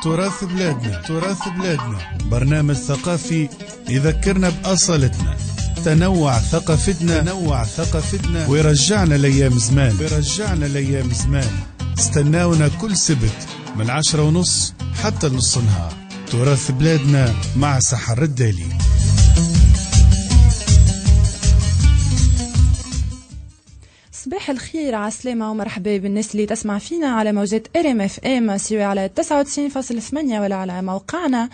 تراث بلادنا، تراث بلادنا، برنامج ثقافي يذكرنا بأصالتنا، تنوع ثقافتنا، تنوع ثقافتنا، ويرجعنا لأيام زمان، ويرجعنا لأيام زمان. استناونا كل سبت من 10:30 حتى نص نهار. تراث بلادنا مع سحر الدالي. صباح الخير، عسلامة ومرحبا بالناس اللي تسمع فينا على موجات RMFM سواء على 99.8 ولا على موقعنا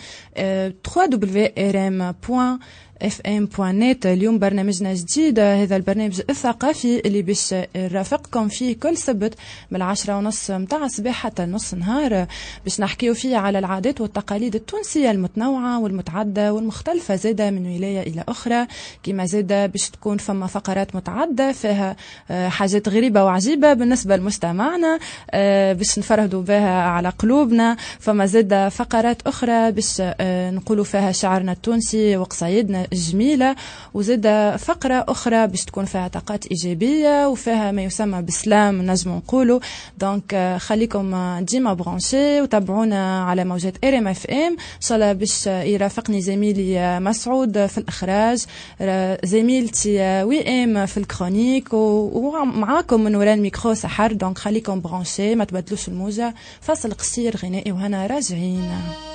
www.rm.fm.net. اليوم برنامجنا جديد، هذا البرنامج الثقافي اللي باش نرافقكم فيه كل سبت من 10:30 متاع الصباح حتى نص نهار، باش نحكيو فيه على العادات والتقاليد التونسية المتنوعة والمتعدة والمختلفة زادة من ولاية إلى أخرى. كما زادة باش تكون فما فقرات متعدة فيها حاجات غريبة وعجيبة بالنسبة لمجتمعنا باش نفرهدوا بها على قلوبنا. فما زادة فقرات أخرى باش نقولوا فيها شعرنا التونسي وقصايدنا الجميلة، وزادة فقرة أخرى باش تكون فيها طاقات إيجابية وفيها ما يسمى بسلام نجم نقولوا. دونك خليكم ديما برانشي وتابعونا على موجات RMFM. إن شاء الله باش يرافقني زميلي مسعود في الإخراج، زميلتي وئام في الكرونيك، ومعاكم من وراء الميكرو سحر. دونك خليكم برانشي، ما تبدلوش الموجة. فاصل قصير غنائي وهنا راجعين.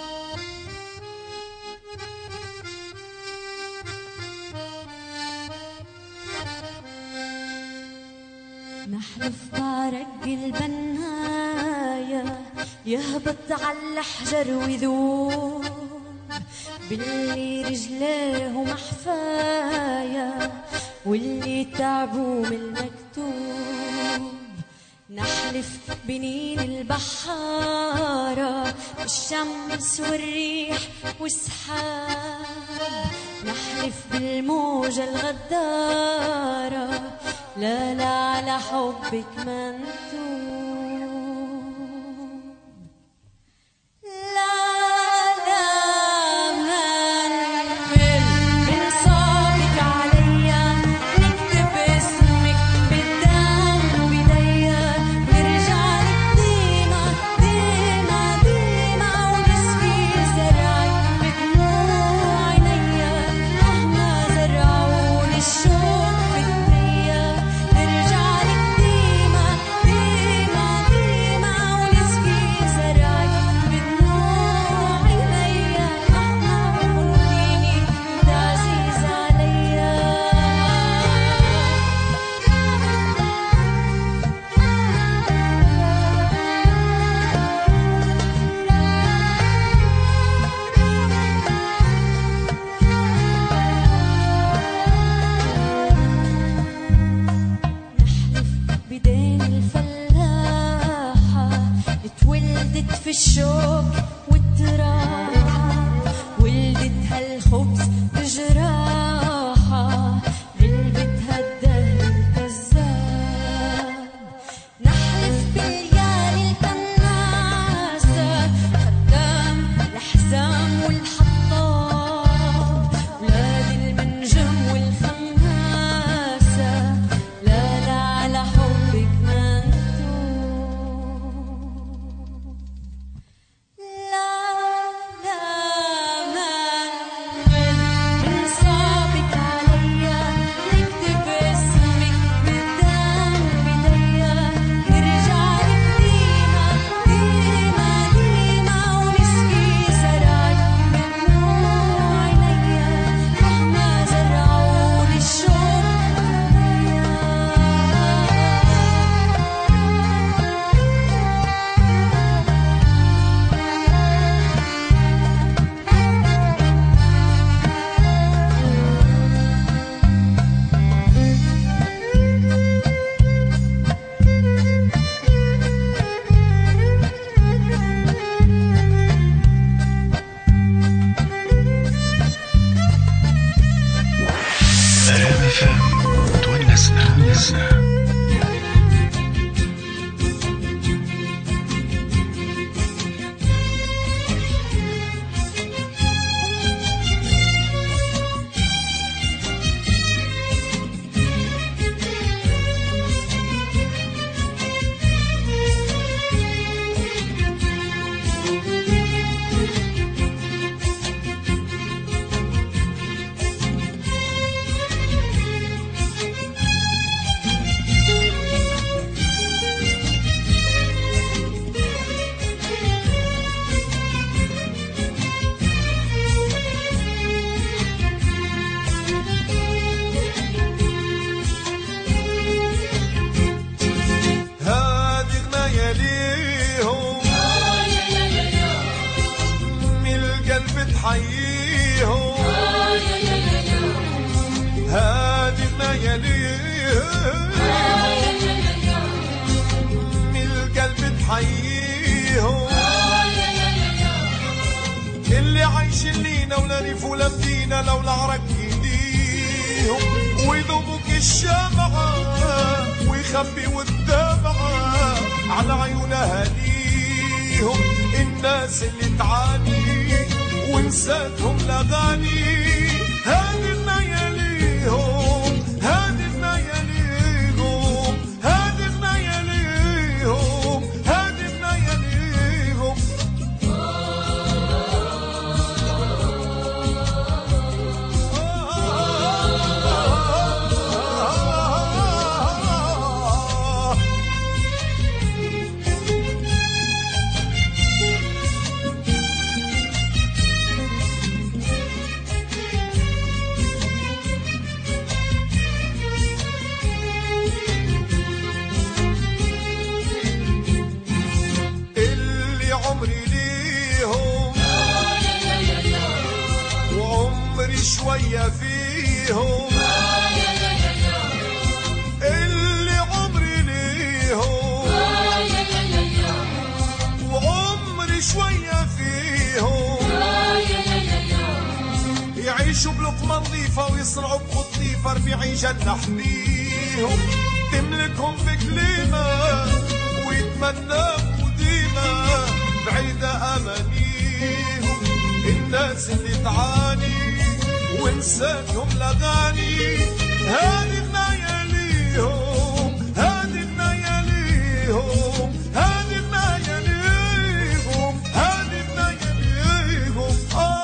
نحلف بارق البناية يهبط على الحجر ويذوب، باللي رجلاه محفاية واللي تعبوا من المكتوب. نحلف بنين البحارة بالشمس والريح والسحاب، نحلف بالموجة الغدارة لا لا على حبك منتوب. في الشوق والتراب ولدتها الخبز بجراحة، غلبتها الدهر الكذاب. نحلف بالليالي الكناسة خدام الحزام والحطاب، ولاد المنجم والخماسة لا لا على حبك بتحييهم هذه اللياليهم من القلب تحييهم اللي عايشين لينا ولا ريف ولا مدينة لو العرق يديهم ويذوبوك الشمعة ويخبي الدمعة على عيونها ليهم الناس اللي تعاني ونساتهم الأغاني هذه اللياليهم هذه اللياليهم هذه اللياليهم هذه اللياليهم شوية فيهم اللي عمري ليهم وعمري شوية فيهم يعيشوا بلقمة نظيفة ويصنعوا بخطيفة ربيعي جنة حميهم تملكهم بكلمة ويتمنوا ديما بعيدة أمانيهم الناس اللي تعاني ونساتهم الأغاني هذه اللياليهم هذه اللياليهم هذه اللياليهم هذه اللياليهم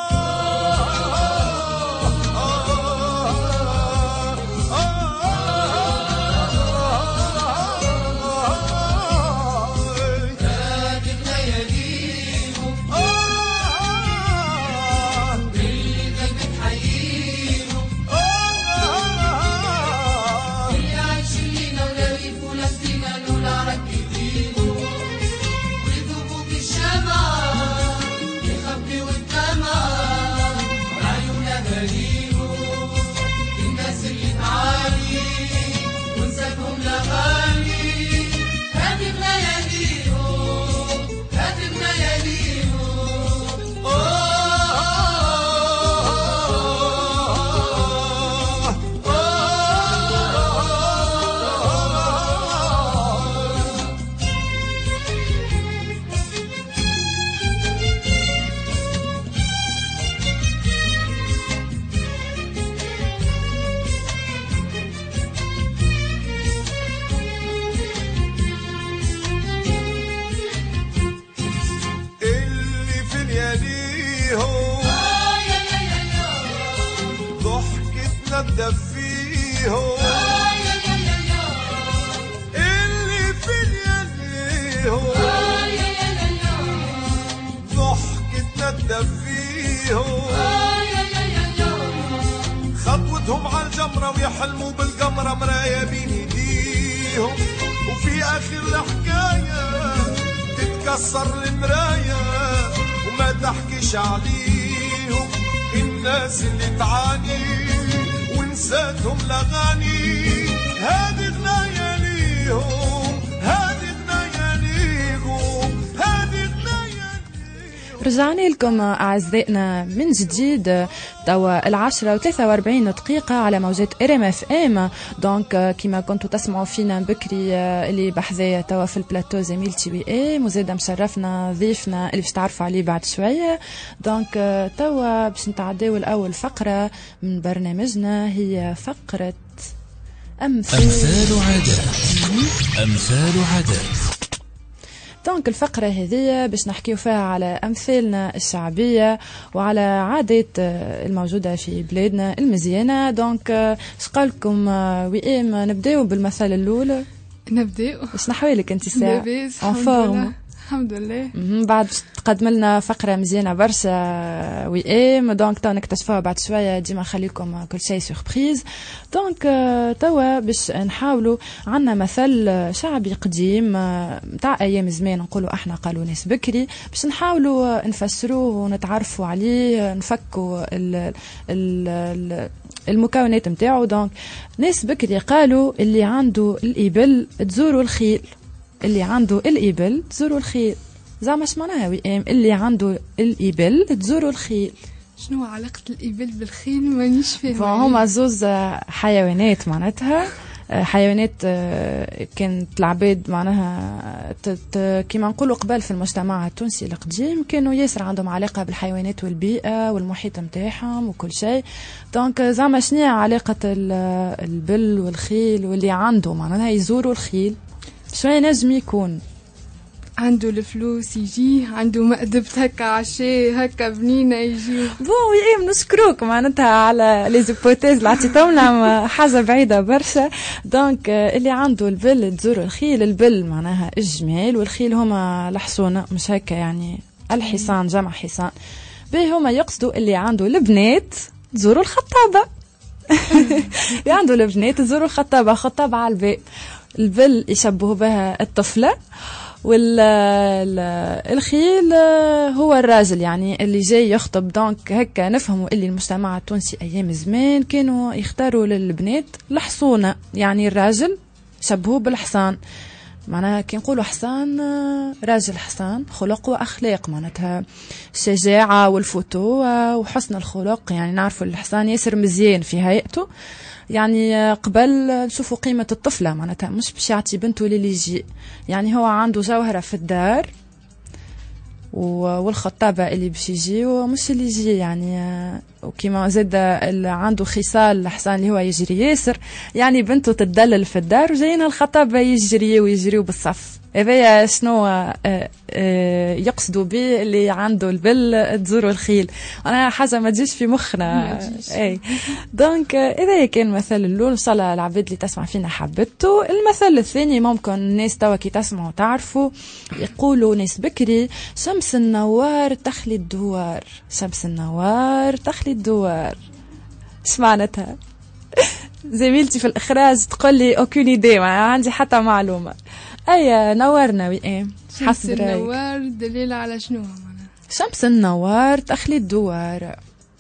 تدفيهم اللي في اليديهم ضحكتنا تدفيهم خطوتهم على الجمرة ويحلموا بالقمرة مراية بين ايديهم وفي اخر الحكاية تتكسر المراية وما تحكيش عليهم الناس اللي تعاني ونساتهم الأغاني هذه اللياليهم هذه اللياليهم هذه اللياليهم. رجعنا لكم أعزائنا من جديد توا 10:43 على موجات RMFM. دونك كما كنتوا تسمعوا فينا بكري اللي بحذايا توا في البلاتو زميل TBA مزيدا مشرفنا ضيفنا اللي باش تعرفوا عليه بعد شوية. دونك توا باش نتعداو الأول فقرة من برنامجنا هي فقرة أمثال وعادات. أمثال وعادات. دونك الفقرة هذه باش نحكيو فيها على أمثالنا الشعبية وعلى عادات الموجودة في بلادنا المزيانة. دونك شقالكم وئام نبداو بالمثال الأول. نبداو. باش نحوالك انت ساعة لاباس ان فورم. الحمد لله. بعد تقدم لنا فقرة مزيانة برشا ويام، دونك تو نكتشفوها بعد شوية، ديما خليكم كل شيء سوربريز. دونك توا باش نحاولوا، عنا مثل شعبي قديم متاع أيام زمان نقولوا احنا قالوا ناس بكري، باش نحاولوا نفسروه ونتعرفوا عليه، نفكوا المكونات متاعه. دونك ناس بكري قالوا اللي عنده الإبل تزوروا الخيل، اللي عنده الإبل تزوروا الخيل. زعما اش معناها وئام اللي عنده الإبل تزوروا الخيل؟ شنو علاقة الإبل بالخيل؟ مانيش فاهمة. هما زوز حيوانات معناتها، حيوانات كانت العباد معناها كما نقولوا قبل في المجتمع التونسي القديم كانوا ياسر عندهم علاقة بالحيوانات والبيئة والمحيط متاعهم وكل شيء. دونك زعما شنو علاقة البل والخيل واللي عنده معناها يزوروا الخيل؟ شوية نجم يكون عنده الفلوس يجي، عنده مأدبة هكا عشاء هكا بنينة يجي. وي نشكروك معناتها على لي زيبوتيز اللي عطيتهم، حاجة بعيدة برشا. دونك اللي عنده البل تزور الخيل، البل معناها الجمال والخيل هما الحصونة، مش هكا يعني الحصان جمع حصان. بيه هما يقصدوا اللي عنده البنات تزوروا الخطابة. اللي عنده البنات تزوروا الخطابة، خطابة على الباب. البل يشبهوا بها الطفلة، والخيل هو الراجل يعني اللي جاي يخطب. دونك هكا نفهموا اللي المجتمع التونسي أيام زمان كانوا يختاروا للبنات الحصونة، يعني الراجل شبهوه بالحصان. معناها كي نقولوا حصان راجل، حصان خلق وأخلاق، معناتها الشجاعة والفتوة وحسن الخلق. يعني نعرفوا الحصان ياسر مزيان في هيئته، يعني قبل نشوفوا قيمة الطفلة، معناتها مش باش يعطي بنته للي يجي، يعني هو عنده جوهرة في الدار والخطابة اللي باش يجي ومش اللي يجي يعني. وكما زاد عنده خصال الحصان اللي هو يجري ياسر، يعني بنته تدلل في الدار وجايين الخطابة يجريوا بالصف. هذا شنو يقصدوا به اللي عنده البل تزوروا الخيل؟ انا حاجه ما تجيش في مخنا. اي دونك اذا كان مثل الاول ان شاء الله العباد اللي تسمع فينا حبته. المثل الثاني ممكن الناس توا كي تسمعوا تعرفوا، يقولوا ناس بكري شمس النوار تخلي الدوار، شمس النوار تخلي الدوار. ايش معناتها؟ زميلتي في الاخراج تقول لي اوكين ايدي، ما عندي حتى معلومه. أي نورنا وإيه شمس النوار دليل على شنو معناها؟ شمس النوار تخلي الدوار،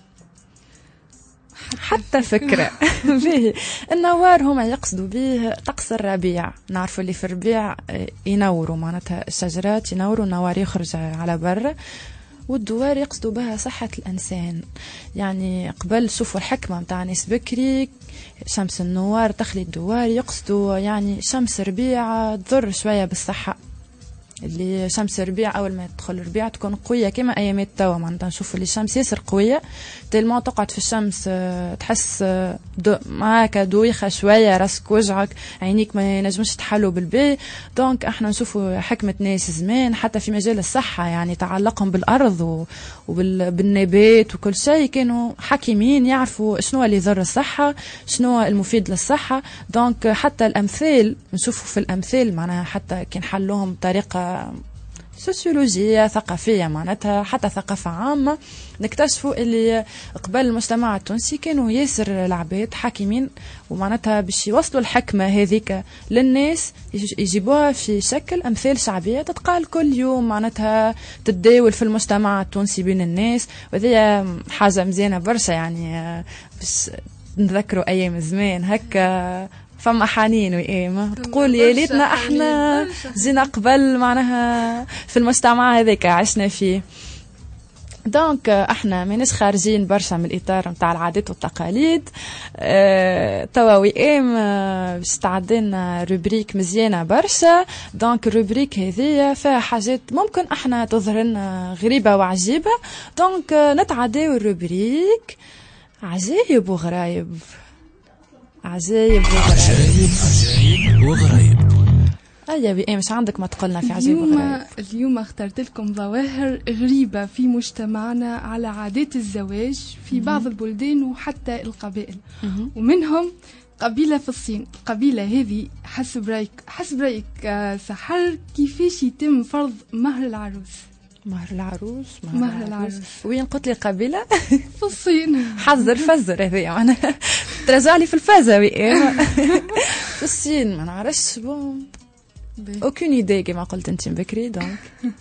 حتى فكرة. به النوار هما يقصدوا به طقس الربيع. نعرفوا اللي في الربيع ينوروا، معناتها الشجرات ينوروا، النوار يخرج على برا. والدوار يقصدوا بها صحة الإنسان. يعني قبل شوفوا الحكمة متاع ناس بكري، شمس النوار تخلي الدوار، يقصدوا يعني شمس ربيع تضر شوية بالصحة. اللي شمس الربيع أول ما تدخل الربيع تكون قوية كما أيامات توا، معناتها نشوفوا اللي الشمس ياسر قوية، تلما تقعد في الشمس تحس معاك دويخة شوية، راسك وجعك، عينيك ما ينجمش تحلوا بالبي. دونك احنا نشوفوا حكمة ناس زمان حتى في مجال الصحة، يعني تعلقهم بالأرض وبالنبات وكل شيء، كانوا حكيمين يعرفوا شنو اللي يضر الصحة، شنو المفيد للصحة. دونك حتى الأمثال نشوفوا في الأمثال معناها حتى كي نحلوهم بطريقة سوسيولوجية ثقافية، معناتها حتى ثقافة عامة، نكتشفوا اللي قبل المجتمع التونسي كانوا ياسر العباد حاكمين، ومعناتها باش يوصلوا الحكمة هذيك للناس يجيبوها في شكل أمثال شعبية تتقال كل يوم، معناتها تتداول في المجتمع التونسي بين الناس. وهذه حاجة مزيانة برشا، يعني باش نذكروا أيام زمان هكا فما حنين وإيمة تقول يا ليتنا احنا جينا قبل معناها في المجتمع هذاك عشنا فيه. دونك احنا ماناش خارجين برشا من الاطار نتاع العادات والتقاليد. توا وئام باش تعدينا روبريك مزيانه برشا. دونك الروبريك هذه فيها حاجات ممكن احنا تظهر لنا غريبه وعجيبه. دونك نتعداو الروبريك عجايب وغرايب. عجايب وغرايب. أيوة بإيه مش عندك ما تقولنا في عجايب وغرايب؟ اليوم اخترت لكم ظواهر غريبة في مجتمعنا على عادات الزواج في بعض البلدان وحتى القبائل. ومنهم قبيلة في الصين. القبيلة هذه حسب رأيك سحر كيفاش يتم فرض مهر العروس؟ مهر العروس وين قلت لي قبيلة؟ في الصين. حذر فزر هذه معناها ترجع لي في الفازة في الصين ما نعرفش اوكين ايدي كما قلت انت بكري دونك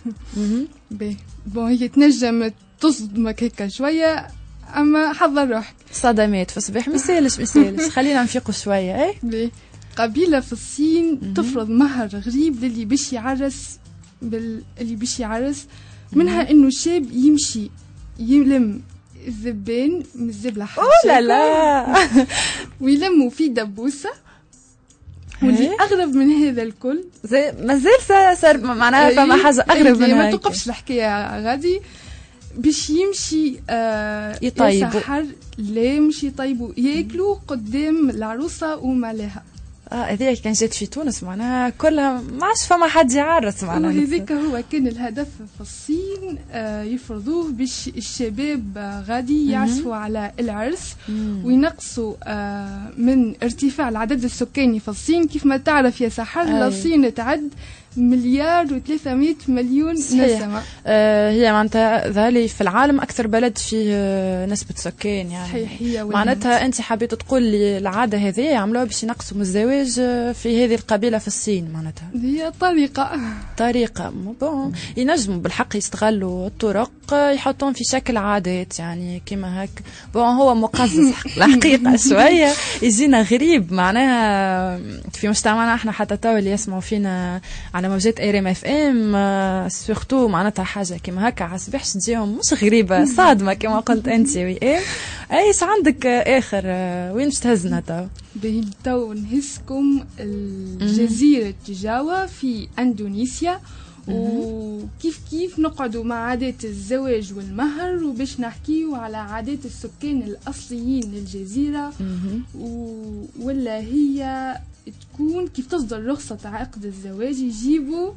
بون هي تنجم تصدمك هيك شوية اما حضر روحك. صدمات في الصباح مسالش خلينا نفيقوا شوية. ايه قبيلة في الصين تفرض مهر غريب للي باش يعرس اللي باش يعرس. منها انه الشاب يمشي يلم الذبان من الزبلة لا ويلموا في دبوسة. واللي اغرب من هذا الكل زي مازال صار معناها فما حاجة اغرب من ما توقفش الحكاية غادي باش يمشي يطيبوا يسحر. لا مش يطيبوا ياكلوا قدام العروسة ومالها. هذيك كان جات في تونس معناها كلها ما عادش فما حد يعرس معناها. وهذيك هو كان الهدف في الصين يفرضوه باش الشباب غادي يعزفوا على العرس وينقصوا من ارتفاع العدد السكاني في الصين. كيف ما تعرف يا سحر الصين تعد 1,300,000,000 نسمة. هي معناتها ذالي في العالم أكثر بلد فيه نسبة سكان يعني. صحيح. معناتها أنت حبيت تقول لي العادة هذه يعملوها باش ينقصوا من الزواج في هذه القبيلة في الصين. معناتها هي طريقة بون ينجموا بالحق يستغلوا الطرق يحطون في شكل عادات يعني كما هك. بون هو مقزز الحقيقة شوية يجينا غريب معناها في مجتمعنا احنا حتى تو اللي يسمعوا فينا على موجات RMFM سورتو معناتها حاجة كما هكا عصبحش تجيهم مش غريبة صادمة كما قلت انت. ايش عندك اخر وين تهزنا تو نهزكم الجزيرة جاوا في اندونيسيا وكيف نقعدوا مع عادات الزواج والمهر وباش نحكيوا على عادات السكان الأصليين للجزيرة ولا هي تكون كيف تصدر رخصة عقد الزواج. يجيبوا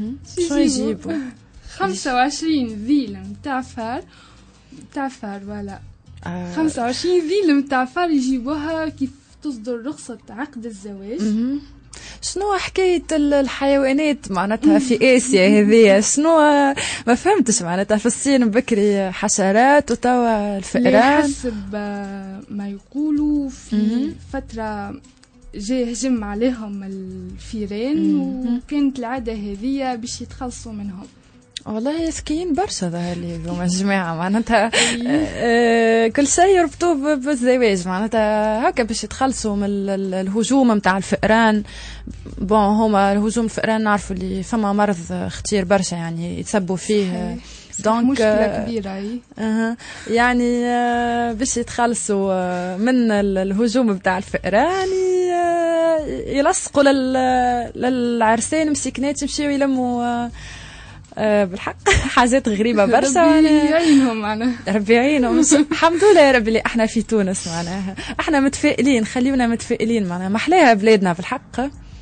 25 ذيل متاع فار ولا 25 ذيل متاع فار يجيبوها كيف تصدر رخصة عقد الزواج. شنو حكاية الحيوانات معناتها في آسيا هذه؟ شنو ما فهمتش معناتها في الصين بكري حشرات وتوا الفئران. حسب ما يقولوا في فترة جاي هجم عليهم الفيران وكانت العادة هذه باش يتخلصوا منهم. والله ذكيين برشا ظهر لي هما الجماعة معناتها كل شيء يربطوه بالزواج معناتها هكا باش يتخلصوا من الهجوم متاع الفئران. بون هما الهجوم الفئران نعرفوا اللي فما مرض خطير برشا يعني يتسبوا فيه دونك مشكلة كبيرة. يعني باش يتخلصوا من الهجوم بتاع الفئران يلصقوا للعرسان مسكنات يمشيوا يلموا بالحق حاجات غريبة برشا. ربي يعينهم معنا. ربي يعينهم. الحمد لله يا ربي اللي احنا في تونس معناها احنا متفائلين خليونا متفائلين معناها محلاها بلادنا بالحق.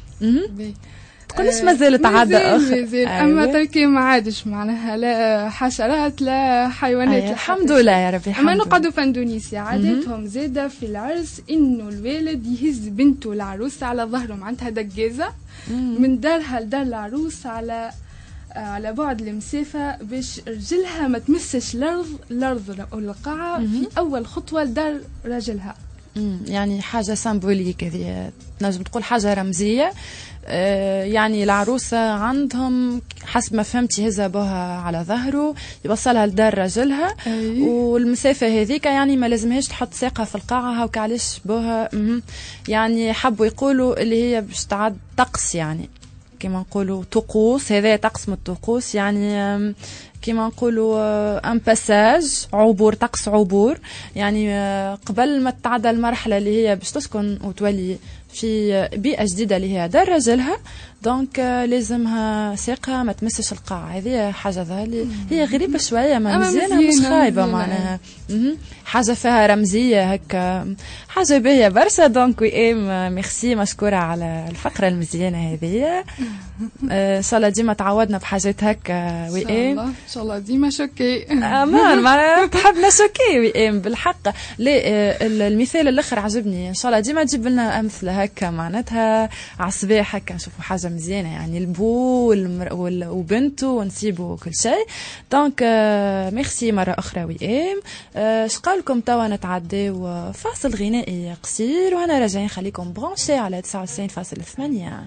تقولش مازالت عادة مازال اما تركي ما عادش معناها لا حشرات لا حيوانات. الحمد لله يا ربي. اما نقعدوا في اندونيسيا عاداتهم زاده في العرس انه الوالد يهز بنته العروس على ظهره معناتها دقازة من دارها لدار العروس على بعد المسافة باش رجلها ما تمسش الأرض أو القاعة في أول خطوة لدار رجلها. يعني حاجة سامبوليك هذه نجم تقول حاجة رمزية. يعني العروسة عندهم حسب ما فهمت يهزها بها على ظهره يوصلها لدار رجلها. والمسافة هذيك يعني ما لازمهاش تحط ساقها في القاعة هاك علاش بها. يعني حبوا يقولوا اللي هي باش تعد طقس يعني كما نقولوا طقوس. هذا طقس من الطقوس يعني كما نقولوا ان باساج عبور طقس عبور يعني قبل ما تعدى المرحله اللي هي باش تسكن وتولي في بيئة جديدة اللي هي دار رجلها، دونك لازمها ساقها ما تمسش القاع. هذه حاجة ظهرلي هي غريبة شوية، ما مزيانة مش خايبة معناها. حاجة فيها رمزية هكا، حاجة باهية برشا. دونك وئام ميرسي، مشكورة على الفقرة المزيانة هذه. ان شاء الله ديما تعودنا بحاجات هكا وئام. ان شاء الله ديما شوكي. امان ما تحب نشوكي وئام بالحق. لا المثال الاخر عجبني، ان شاء الله ديما تجيب لنا امثله هكا معناتها على الصباح هكا نشوفوا حاجه مزيانه، يعني البو وبنته ونسيبوا كل شيء. دونك ميرسي مره اخرى وئام. شقالكم توا نتعداو فاصل غنائي قصير وهنا راجعين. خليكم برونشي على 99.8.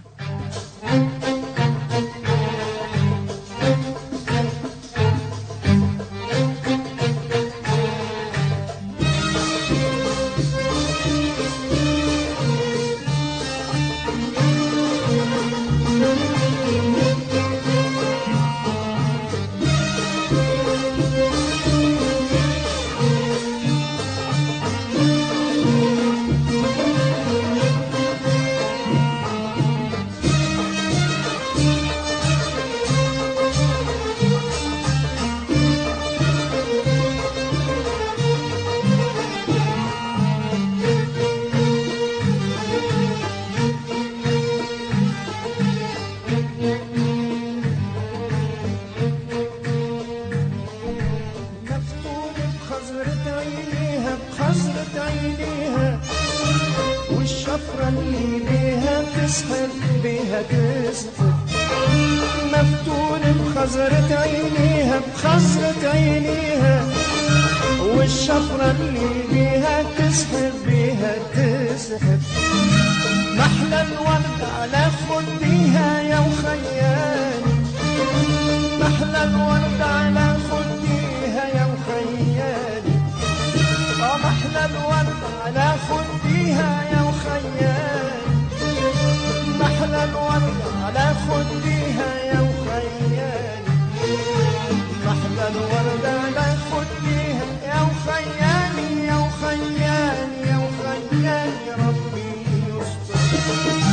بخزرة عينيها بخزرة عينيها والشفرة اللي بيها تسحب بيها تسحب. محلى الورد على خديها يا وخيالي، محلى الورد على خديها يا وخيالي، محلى الورد على خديها يا وخيالي، محلى الورد على خديها يا وخيالي، محلى الورد على خديها يا وخيالي يا وخيالي يا وخيالي. ربي يستر.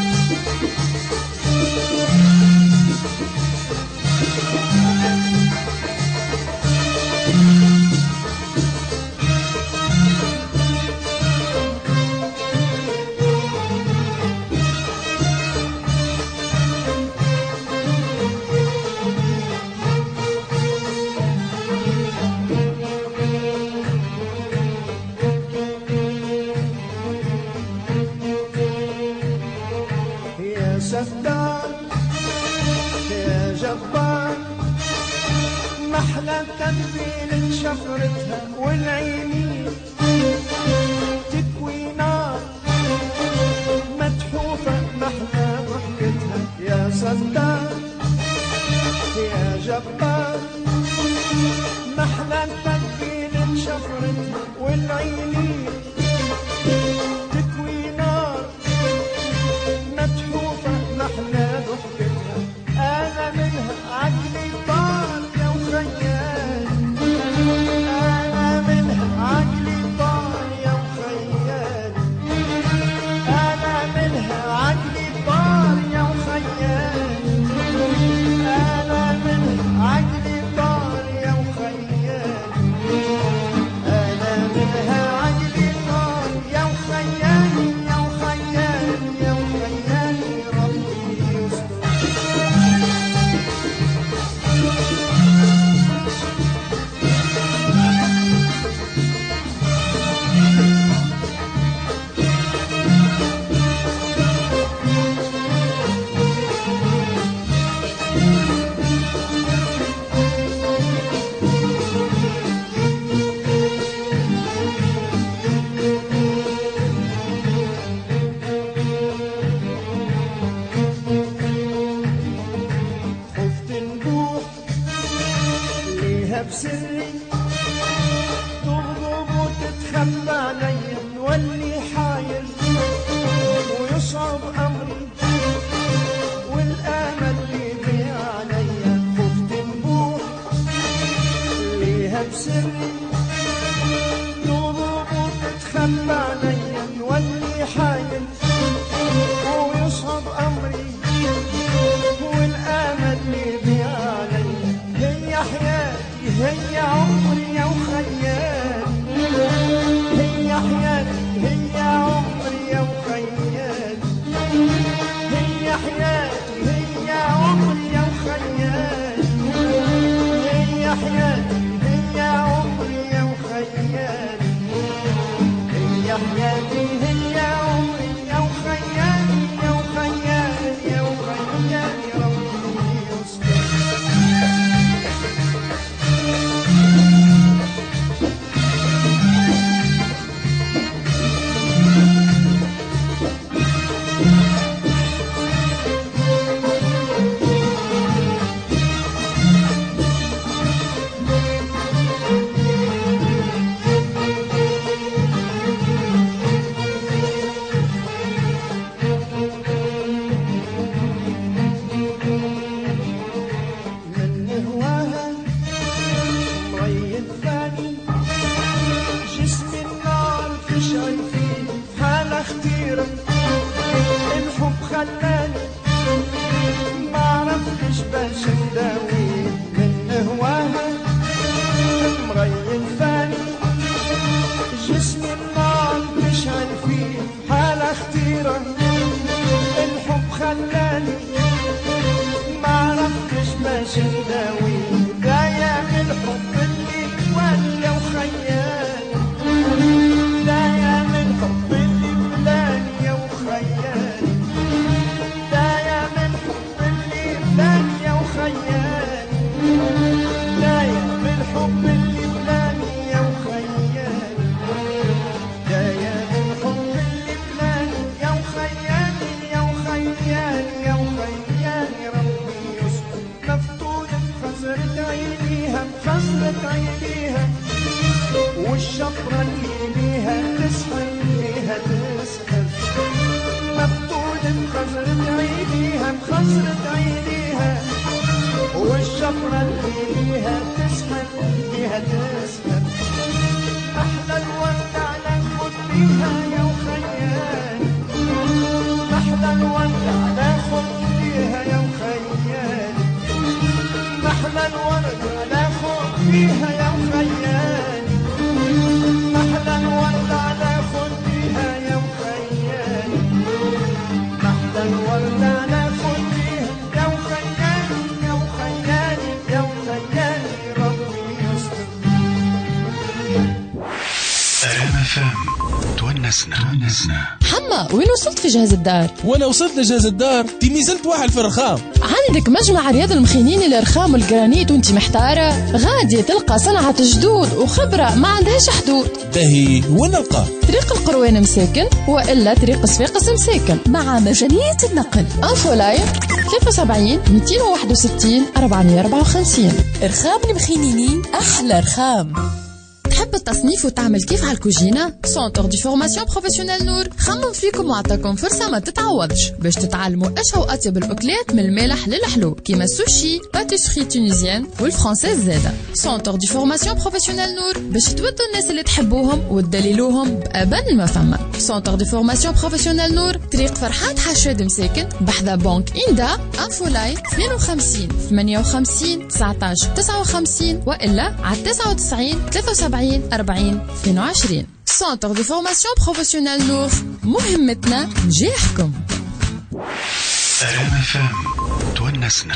سفدار يا جبار، محلى تنبيل شفرتها والعينين تكوي نار متحوفة، محلى ضحكتها يا سفدار يا جبار، محلى تنبيل شفرتها والعينين تكوي نار متحوفة، محلى ضحكتها. أنا منها عقلي طار يا وخيالي، أنا منها عقلي طار يا وخيالي، أنا منها عقلي طار يا وخيالي، أنا منها عقلي طار يا وخيالي، أنا منها عقلي طار يا وخيالي يا وخيالي يا وخيالي. ربي يستر. خفت نبوح ليها بسري تغضب وتتخبى عليا، نولي حاير ويصعب أمري والآمل يضيع عليا. خفت نبوح ليها بسري تغضب وتتخبى عليا، نولي حاير يا وخيالي هي حياتي هي عمري يا وخيالي هي حياتي هي عمري يا وخيالي هي حياتي هي عمري يا وخيالي هي حياتي هي عمري يا وخيالي يا وخيالي يا وخيالي ربي يستر. والشفرة اللي بيها تسحر بيها تسحر مفتونة بخزرة عينيها بخزرة عينيها والشفرة اللي بيها تسحر بيها تسحر أحلى الورد على خد بيها يا وخيال أحلى الورد على خد بيها يا وخيال أحلى الورد على خد بيها يا وخيال أحلى الورد على خد بيها يا وخيال أحلى الورد على خد بيها يا وخيال يا وخيال يا وخيال ربي يستر. تونسنا. حما وين وصلت في جهاز الدار؟ وانا وصلت لجهاز الدار تي زلت واحد في الرخام. عندك مجمع رياض المخينين للرخام والجرانيت وانت محتارة؟ غادي تلقى صنعة جدود وخبرة ما عندهاش حدود. باهي وين نلقاه؟ طريق القروان مساكن والا طريق صفاقس مساكن مع مجانية النقل. انفو لاين 73 261 454. رخام المخينين احلى رخام. تحب التصنيف وتعمل كيف على الكوجينة؟ سونتر دي فورماسيون بروفيسيونيل نور خمم فيكم وعطاكم فرصة ما تتعوضش باش تتعلموا اشهى واطيب الاكلات من المالح للحلو كيما السوشي باتيسري تونيزيان والفرنسيز زادة. سونتر دي فورماسيون بروفيسيونيل نور باش تودوا الناس اللي تحبوهم وتدللوهم بأبان ما فما. سونتر دي فورماسيون بروفيسيونيل نور طريق فرحات حشاد مساكن بحذا بنك إندا. انفو لاين 52 58 19 59 والا على 99 73 40 22. سنتر دي فورماسيون بروفيسيونيل نور مهمتنا نجاحكم. تونسنا.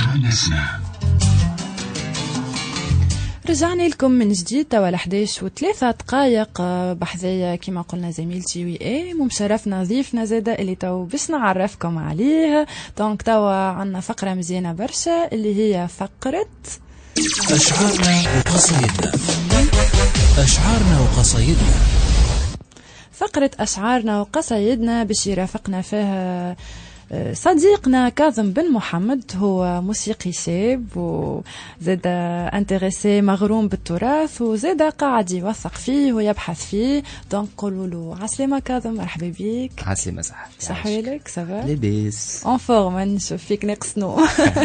رجعنا لكم من جديد توا 11:03 بحذايا كما قلنا زميلتي وي ومشرفنا ضيفنا زاده اللي تو باش نعرفكم عليه. دونك توا عندنا فقره مزيانه برشا اللي هي فقره أشعارنا وقصايدنا. أشعارنا وقصايدنا. فقرة أشعارنا وقصايدنا باش يرافقنا فيها صديقنا كاظم بن محمد. هو موسيقي شاب وزاد انتريسي مغروم بالتراث وزاد قاعد يوثق فيه ويبحث فيه. دونك قولوا له عسلامة كاظم، مرحبا بيك. عسلامة صحوالك سافا لاباس اون فورم نشوف فيك ناقص نو.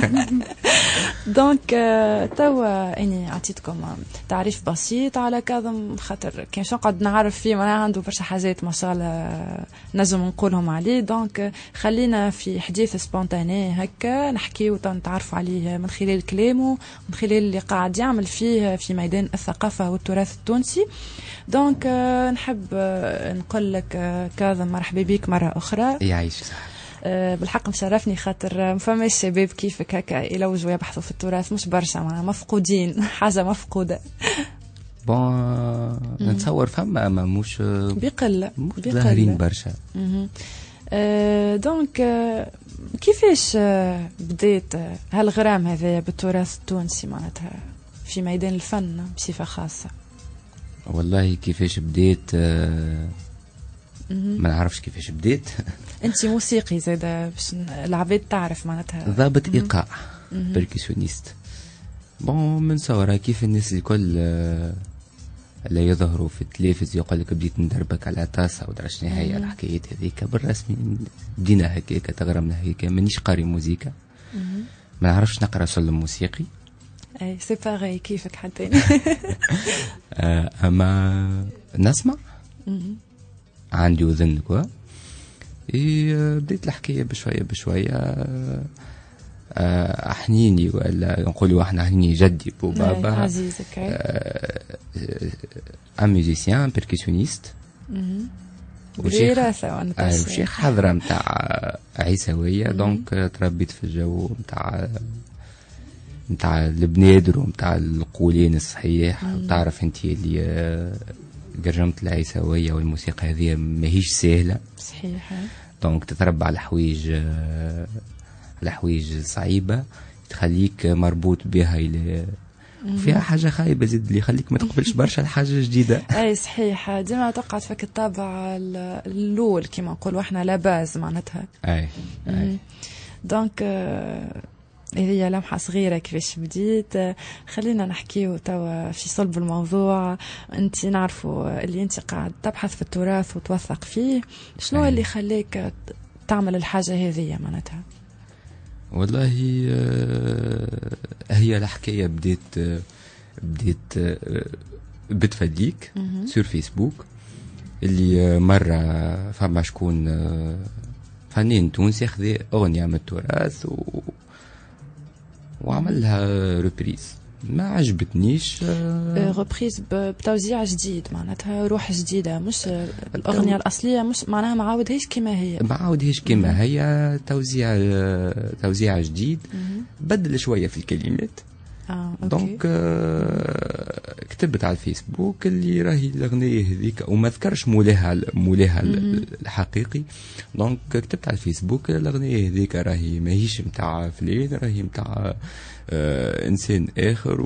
دونك توا اني عطيتكم تعريف بسيط على كاظم خاطر كان شو نقعد نعرف فيه معناها عنده برشا حاجات ما شاء الله نجم نقولهم عليه. دونك خلينا في حديث سبونتاني هكا نحكي ونتعرفوا عليه من خلال كلامه من خلال اللي قاعد يعمل فيه في ميدان الثقافة والتراث التونسي. دونك نحب نقول لك كاظم مرحبا بك مرة أخرى. يعيش صح. بالحق مشرفني خاطر فما الشباب كيفك هكا يلوجوا يبحثوا في التراث مش برشا مفقودين حاجة مفقودة. نتصور فما أما مش بقلة ظاهرين برشا. دونك كيفاش بديت هالغرام هذا بالتراث التونسي معناتها في ميدان الفن بصفة خاصة؟ والله كيفاش بديت ما نعرفش كيفاش بديت. انت موسيقي زاده باش العباد تعرف معناتها ضابط ايقاع بيركسيونيست. من صورها كيف الناس الكل اللي يظهروا في التلفزيون يقول لك بديت ندربك على طاسه ودرا شنو هي الحكايات هذيك. بالرسمي بدينا هكاك تغرمنا هكاك. مانيش قاري موسيقى ما نعرفش نقرا سلم موسيقي. اي سي باغي كيفك حتى. اما نسمع عندي وذن كوا. بديت الحكايه بشويه بشويه. أحنيني ولا نقولوا احنا أحنيني جدي وبابا عزيزك ميوزيسيان بيركسيونيست وشيخ حضرة متاع عيسوية. دونك تربيت في الجو متاع البنادر ومتاع القولين الصحيح. تعرف انت اللي قرمت العيسوية والموسيقى هذه ماهيش سهلة صحيح. دونك تتربى على حوايج صعيبة تخليك مربوط بها فيها حاجة خايبة زيد اللي يخليك ما تقبلش برشا الحاجة جديدة. اي صحيح ديما تقعد فيك الطابع الأول كما نقولوا احنا لا باز معناتها. اي دونك هي لمحة صغيرة كيفاش بديت. خلينا نحكيو توا في صلب الموضوع. انت نعرفوا اللي انت قاعد تبحث في التراث وتوثق فيه. شنو اللي خليك تعمل الحاجة هذه معناتها؟ والله هي الحكاية بديت بتفديك سور فيسبوك. اللي مرة فما شكون فنان تونسي أخذ أغنية من التراث وعملها ريبريز ما عجبتنيش. ريبريز بتوزيع جديد معناتها روح جديدة مش الأغنية الأصلية مش معناها ما عاودهاش كما هي توزيع جديد بدل شوية في الكلمات. دونك كتبت على الفيسبوك اللي راهي الأغنية هذيك وما ذكرش مولاها الحقيقي. دونك كتبت على الفيسبوك الأغنية هذيك راهي ماهيش متاع فلان راهي متاع إنسان آخر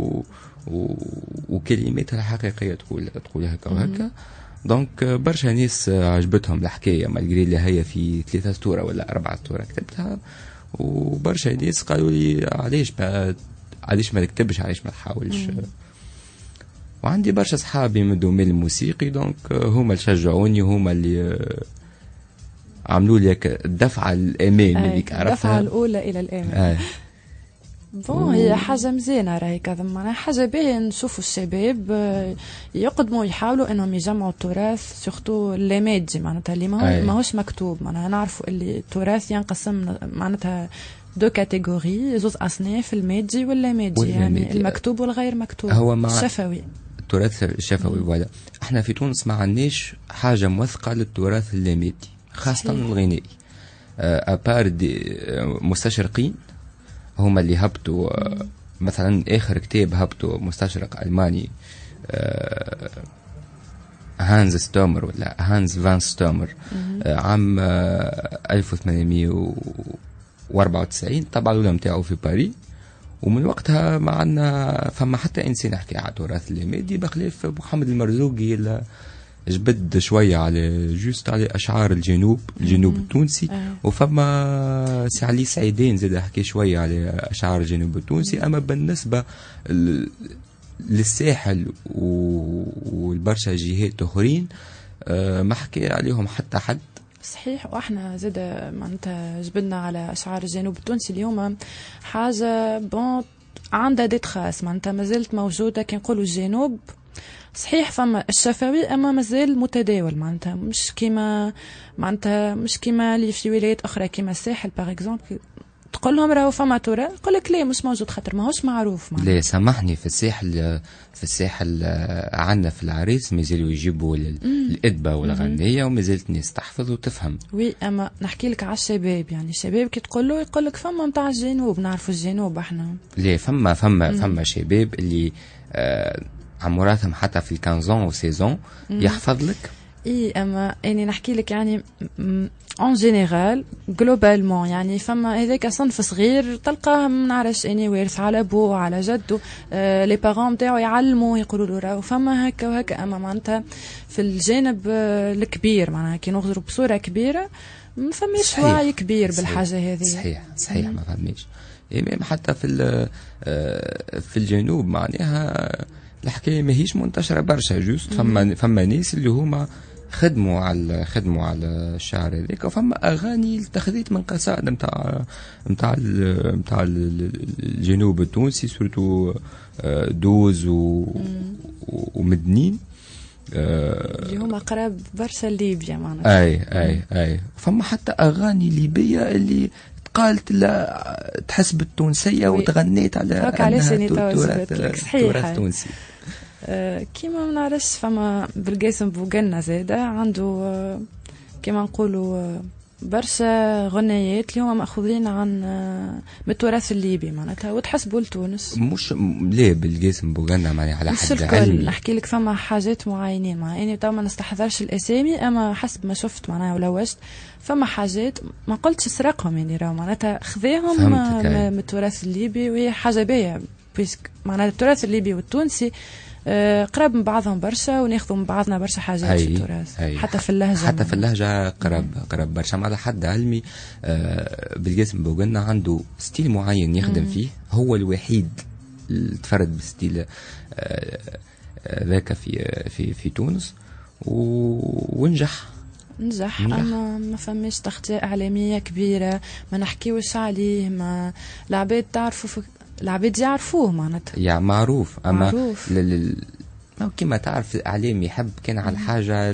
وكلماتها الحقيقية تقول هكا وهكا. دونك برشا ناس عجبتهم الحكاية مالغري اللي هي في 3 سطورة ولا 4 سطورة كتبتها. وبرشا ناس قالوا لي علاش ما تكتبش علاش ما تحاولش. وعندي برشا صحابي من الدومين الموسيقي دونك هما اللي شجعوني هما اللي عملوا لي الدفعة الأمام اللي عرفتها الدفعة الأولى إلى الأمام. هي حاجة مزينة راهي كذا معناها حاجة باهية نشوفوا الشباب يقدموا يحاولوا انهم يجمعوا التراث سورتو لي ميدي معناتها اللي ماهوش مكتوب. معناها نعرفوا اللي التراث ينقسم معناتها دو كاتيجوري زوز أصناف الميدي ولا ميدي يعني المكتوب والغير مكتوب. هو مع الشفوي التراث الشفوي ولا احنا في تونس ما عندناش حاجة موثقة للتراث اللاميدي خاصة الغنائي. أبار مستشرقين هما اللي هبطوا مثلا آخر كتاب هبطوا مستشرق ألماني هانز ستومر ولا هانز فان ستومر عام 1894 طبعا الأولى متاعه في باريس. ومن وقتها ما عندنا فما حتى إنسان يحكي على التراث اللاميدي بخلاف محمد المرزوقي اللي جبد شوية على جوست على أشعار الجنوب التونسي. وفما سي علي سعيدين زاد حكي شوية على أشعار الجنوب التونسي. أما بالنسبة للساحل والبرشا جهات أخرين ما حكي عليهم حتى حد. صحيح. واحنا زاد معناتها جبدنا على أشعار الجنوب التونسي اليوم حاجة عندها ديت خاص معناتها مازالت موجودة. كي نقولوا الجنوب صحيح فما الشفوي اما مازال متداول معناتها مش كيما اللي في ولايات اخرى كيما الساحل باغ اكزومبل تقول لهم راهو فما تراث يقول لك لا مش موجود خاطر ماهوش معروف معناتها. لا سامحني في الساحل عندنا في العريس مازالوا يجيبوا الادبه والغنيه ومازالت الناس تحفظ وتفهم. وي اما نحكي لك على الشباب يعني الشباب كي تقول له يقول لك فما نتاع الجنوب نعرفوا الجنوب احنا. لا فما شباب اللي عمراتهم حتى في 15 و 16 يحفظ لك. اي اما اني نحكي لك يعني اون جينيرال جلوبالمون يعني فما هذاك صنف صغير تلقاه ما نعرفش اني وارث على ابوه على جده لي بارون نتاعو يعلموا يقولوا له راهو فما هكا وهكا. اما معناتها في الجانب الكبير معناها كي نغزروا بصوره كبيره ما فماش وعي كبير بالحاجه هذه. صحيح ما فهمنيش. حتى في الجنوب معناها الحكايه ماهيش منتشره برشا جوست فما ناس اللي هما خدموا على الشعر هذاك وفما اغاني التخذيت من قصائد نتاع الجنوب التونسي سورتو دوز ومدنين اللي هما قراب برشا ليبيا معناتها. اي فما حتى اغاني ليبيه اللي قالت لا تحس بالتونسيه وتغنيت على التراث التونسي. كيما ما نعرفش فما بالقاسم بوغنا زاده عنده كيما نقولوا برشا غنيات اللي هما ماخوذين عن من التراث الليبي معناتها وتحسبوا لتونس. مش لا بالقاسم بوغنا معناها على حد علمي. نحكي لك فما حاجات معينين مع اني تو ما نستحضرش الاسامي اما حسب ما شفت معناها ولوجت فما حاجات ما قلتش سرقهم يعني راهو معناتها خذاهم من التراث الليبي وهي حاجه باهيه بيسك معناتها التراث الليبي والتونسي قراب من بعضهم برشا وناخذوا من بعضنا برشا حاجات في التراث حتى في اللهجه قراب برشا. على حد علمي بالقاسم بوغنا عنده ستيل معين يخدم فيه هو الوحيد اللي تفرد بالستيل ذاك في تونس ونجح اما ما فماش تغطيه اعلاميه كبيره ما نحكيوش عليه ما العباد تعرفوا العباد يعرفوه معناتها يعني معروف اما كما تعرف الاعلام يحب كان على الحاجه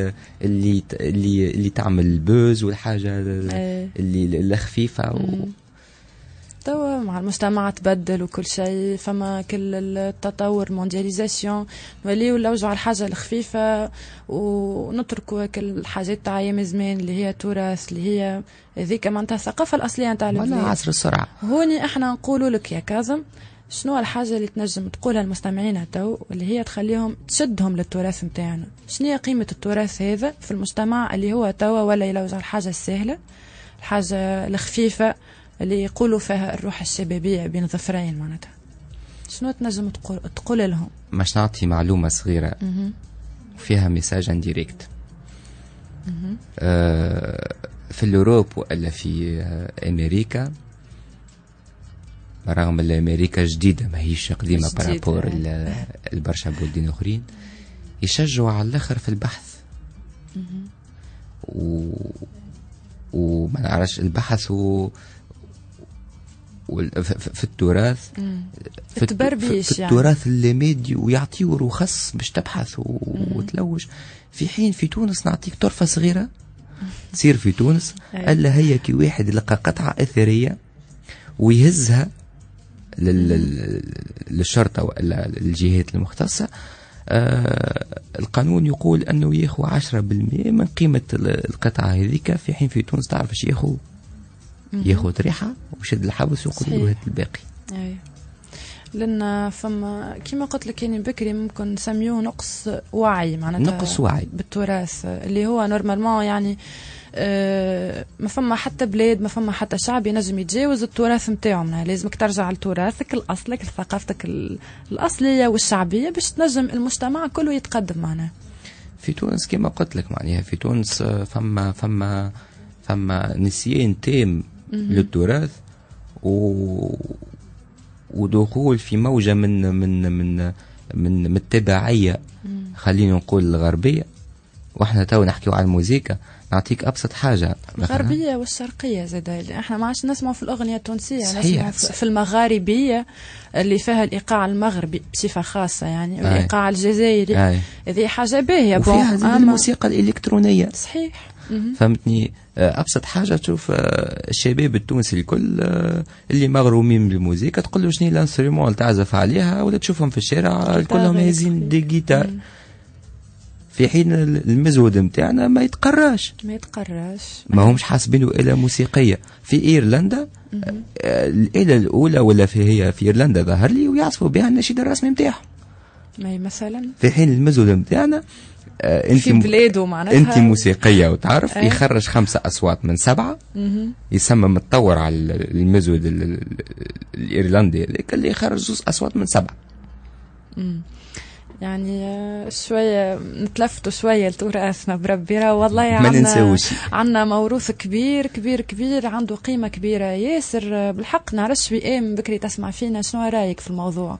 اللي تعمل بوز والحاجه اللي خفيفه توا مع المجتمع تبدل وكل شيء فما كل التطور موندياليزاسيون نوليو نلوجوا على الحاجه الخفيفه ونتركوا كل الحاجات تاع ايام زمان اللي هي تراث اللي هي هذيك معناتها الثقافه الاصليه نتاع البلاد ولا عصر السرعه. هوني احنا نقولوا لك يا كاظم شنو الحاجه اللي تنجم تقولها المستمعين تو اللي هي تخليهم تشدهم للتراث نتاعنا. شنو هي قيمه التراث هذا في المجتمع اللي هو توا ولا يلوج على الحاجه السهله الحاجه الخفيفه اللي يقولوا فيها الروح الشبابية بين ظفرين معناتها. شنو تنجم تقول لهم؟ مش نعطي معلومة صغيرة فيها ميساج انديريكت. في الأوروب ولا في أمريكا رغم ان أمريكا جديدة ما هيش قديمة بارابور البرشا بلدان أخرين يشجعوا على الآخر في البحث وما نعرفش البحث في التراث في التبربيش يعني التراث اللامادي ويعطيو رخص باش تبحث وتلوج في حين في تونس نعطيك طرفة صغيرة تصير في تونس الا هي كي واحد يلقى قطعة اثرية ويهزها للشرطة ولا الجهات المختصة القانون يقول انه ياخو 10% من قيمة القطعة هذيك في حين في تونس تعرف ايش ياخذ ريحه ويشد الحبس ويقول له هات الباقي. اي لان فما كيما قلت لك يعني بكري ممكن نسميوه نقص وعي معناتها نقص وعي بالتراث اللي هو نورمالمون يعني ما فما حتى بلاد ما فما حتى شعب ينجم يتجاوز التراث نتاعهم. لازمك ترجع لتراثك الاصلك لثقافتك الاصليه والشعبيه باش تنجم المجتمع كله يتقدم معنا. في تونس كما قلت لك معناها في تونس فما نسيان تام للتراث ودخول في موجة من التبعية خلينا نقول الغربية واحنا تو نحكيو على الموسيقى، نعطيك ابسط حاجه الغربيه والشرقيه زاد، احنا ما عادش نسمع في الاغنيه التونسيه، صحيح. نسمع في المغاربيه اللي فيها الايقاع المغربي بصفه خاصه يعني، والايقاع الجزائري هذه حاجه باهيه. وفيها الموسيقى الالكترونيه صحيح. فهمتني. ابسط حاجه تشوف الشباب التونسي الكل اللي مغرومين بالموسيقى، تقول له شنو الانسترومون اللي تعزف عليها، ولا تشوفهم في الشارع كلهم هازين دي جيتار، في حين المزود نتاعنا ما يتقراش ما همش حاسبينه آلة موسيقية. في إيرلندا الآلة الأولى ولا هي في إيرلندا ظهر لي ويعزفوا بها النشيد الرسمي نتاعهم مثلا، في حين المزود نتاعنا في بلاده معناتها انت موسيقيه وتعرف يخرج 5 أصوات من 7 يسمى متطور على المزود الايرلندي هذاك اللي يخرج 2 أصوات من 7. يعني شويه نتلفتوا شويه لتراثنا بربي، والله ما ننساوش عندنا موروث كبير كبير كبير، عنده قيمه كبيره ياسر بالحق. نعرفش بإيم بكري تسمع فينا، شنو رايك في الموضوع؟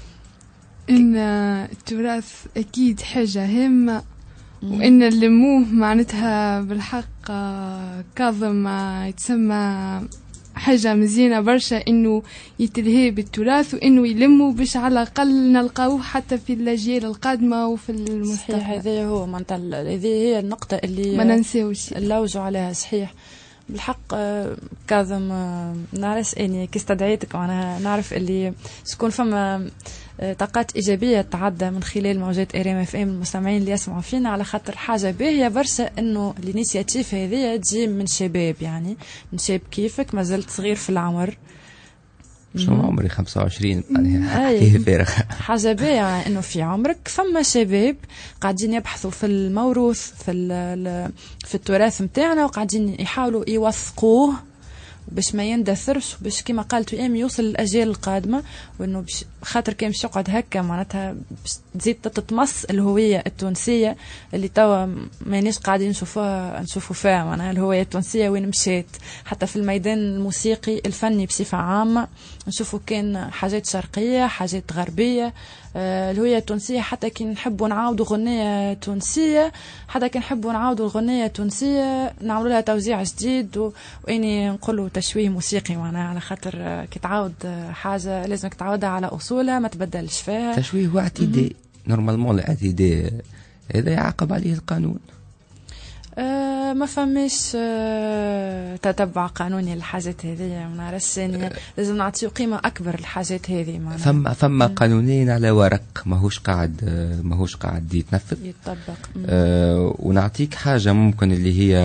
إن التراث أكيد حاجة هامة، وإن نلموه معناتها بالحق كاظم يتسمى حاجة مزيانة برشا، إنه يتلهي بالتراث وإنه يلموا باش على الأقل نلقاوه حتى في الأجيال القادمة وفي المستقبل. هذا هو معناتها، هذه هي النقطة اللي ما ننساوش نلوجوا عليها. صحيح بالحق كاظم، نعرف اني كي استدعيتك وانا نعرف اللي شكون فما طاقات ايجابيه تعدى من خلال موجات اريم اف ام المستمعين اللي يسمعوا فينا، على خاطر حاجه باهيه برشا انه الانيشياتيف هذه تجي من شباب، يعني من شاب كيفك ما زلت صغير في العمر. شنو عمري 25 يعني فارغ. حاجه باهيه انه في عمرك فما شباب قاعدين يبحثوا في الموروث في التراث نتاعنا، وقاعدين يحاولوا يوثقوه باش ما يندثرش، باش كما قالت ايام يوصل للاجيال القادمه، وانه باش خاطر كان باش يقعد هكا معناتها باش تزيد تتمص الهويه التونسيه اللي توا مانيش قاعدين نشوفوا فيها معناها الهويه التونسيه وين مشات. حتى في الميدان الموسيقي الفني بصفه عامه نشوفوا كان حاجات شرقيه حاجات غربيه. الهويه التونسيه حتى كي نحبوا نعاودوا غنيه تونسيه، حتى كي نحبوا نعاودوا الغنيه التونسيه نعملوا لها توزيع جديد، واني نقولوا تشويه موسيقي معناها، على خاطر كي تعاود حاجه لازمك تعاودها على اصولها ما تبدلش فيها. تشويه واعتداء، نورمالمون الاعتداء هذا يعاقب عليه القانون. ما فماش تتبع قانوني للحاجات هذه، ما نعرفش يعني لازم نعطيو قيمه اكبر للحاجات هذه معناها. فما قانونين على ورق ماهوش قاعد يتنفذ يتطبق. ونعطيك حاجه ممكن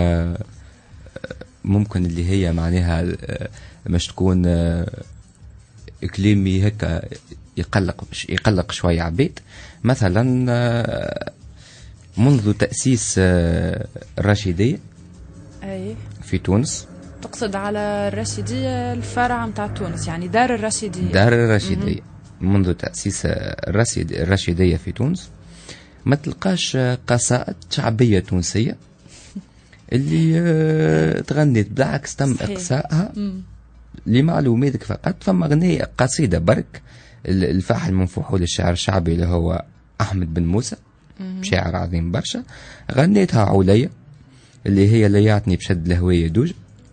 اللي هي معناها مش تكون كلامي هكا يقلق شويه عبيد. مثلا منذ تأسيس الرشيدية في تونس. تقصد على الرشيدية الفرع متاع تونس، يعني دار الرشيدية. دار الرشيدية منذ تأسيس الرشيدية في تونس ما تلقاش قصائد شعبية تونسية اللي تغنيت، بالعكس تم إقصائها. لمعلوماتك فقط فما قصيدة برك الفاحل من فحول الشعر الشعبي اللي هو أحمد بن موسى، شاعر عظيم برشا، غنيتها عليا اللي هي لياتني بشد الهوية دوج.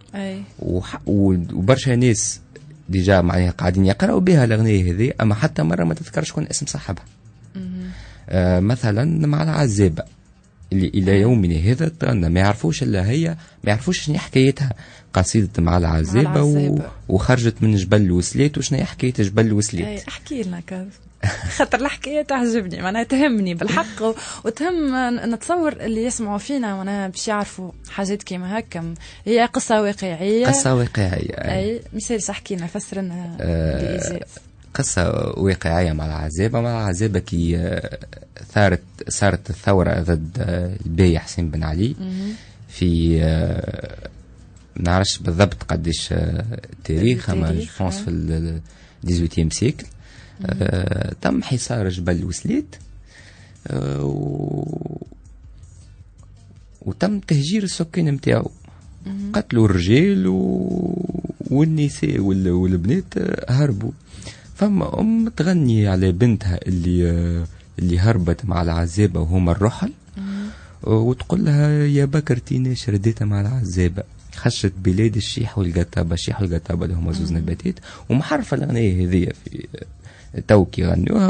وبرشا ناس ديجا معناها قاعدين يقرأوا بها الأغنية هذه، أما حتى مرة ما تذكرش شكون اسم صاحبها. مثلا مع العزابة اللي إلى يومنا هذا ما يعرفوش إلا هي، ما يعرفوش شنو حكايتها قصيدة مع العزابة وخرجت من جبل وسليت، وشنو هي حكاية جبل وسليت. احكي لنا كذا خاطر الحكاية تعجبني معناها تهمني بالحق، وتهم نتصور اللي يسمعوا فينا معناها باش يعرفوا حاجات كيما هكا. هي قصة واقعية. أي مثال احكي لنا فسر لنا الإيجاز. قصة واقعية مع العزابة كي صارت الثورة ضد الباي حسين بن علي في نعرفش بالضبط قديش التاريخ، اما جوبونس في 18 سيكل. تم حصار جبل وسليت، وتم تهجير السكان نتاعو، قتلوا الرجال والنساء والبنات هربوا. فما تغني على بنتها اللي هربت مع العزابة وهما الرحل، وتقول لها يا بكرتيني شرديتها مع العزابة، خشت بلاد الشيح والقطابة. الشيح والقطابة اللي هما زوز نباتات، ومحرفة الأغنية هذية في توكي يغنوها،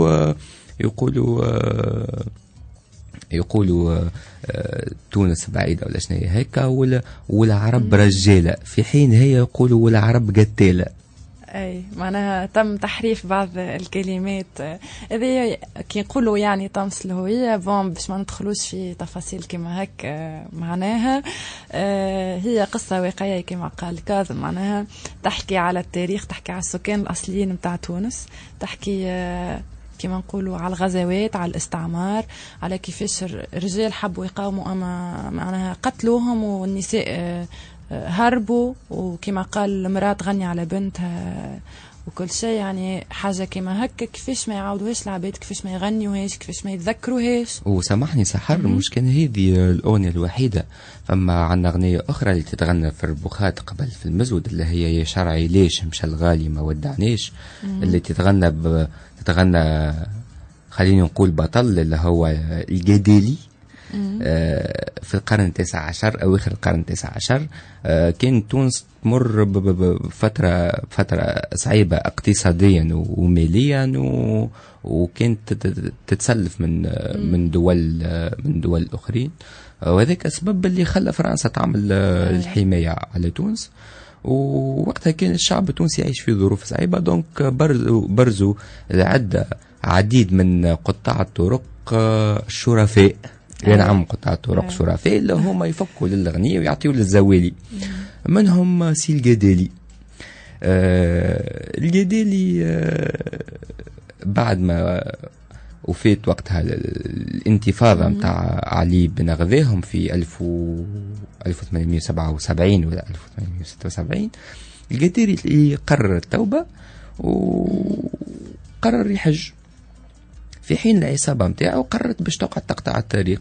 يقولوا تونس بعيدة ولا شنو هيك، والعرب رجالة، في حين هي يقولوا والعرب قتالة. اي معناها تم تحريف بعض الكلمات هذه كي نقولوا يعني طمس الهويه. بون باش ما ندخلوش في تفاصيل كما هك، معناها هي قصه واقعيه كما قال كاظم، معناها تحكي على التاريخ، تحكي على السكان الاصليين نتاع تونس، تحكي كما نقولوا على الغزوات، على الاستعمار، على كيفاش الرجال حبوا يقاوموا اما معناها قتلوهم، والنساء هربوا، وكما قال المرأة تغني على بنتها وكل شيء. يعني حاجة كما هكا كيفاش ما يعاودوهاش العباد، كيفاش ما يغنيوهاش، كيفاش ما يتذكروهاش. وسامحني سحر، مش كان هذه الأغنية الوحيدة، فما عندنا أغنية أخرى اللي تتغنى في الربوخات قبل في المزود، اللي هي يا شرعي ليش مشى الغالي ما ودعناش، اللي تتغنى خليني نقول بطل اللي هو الجديلي في القرن 19 أواخر القرن 19. كان تونس تمر بفترة صعيبة اقتصاديا وماليا، وكانت تتسلف من دول الأخرين، وذلك السبب اللي خلى فرنسا تعمل الحماية على تونس. ووقتها كان الشعب التونسي يعيش في ظروف صعيبة، دونك برزوا عديد من قطاع الطرق الشرفاء. نعم، قطاع الطرق شرفاء اللي هما يفكوا للأغنية ويعطيوا للزوالي، منهم سي الجديلي. الجديلي بعد ما وفات وقتها الانتفاضة متاع علي بن غذاهم في 1877 ولا 1876، الجديلي قرر التوبة وقرر يحج، في حين العصابة متاعه قررت باش تقطع الطريق.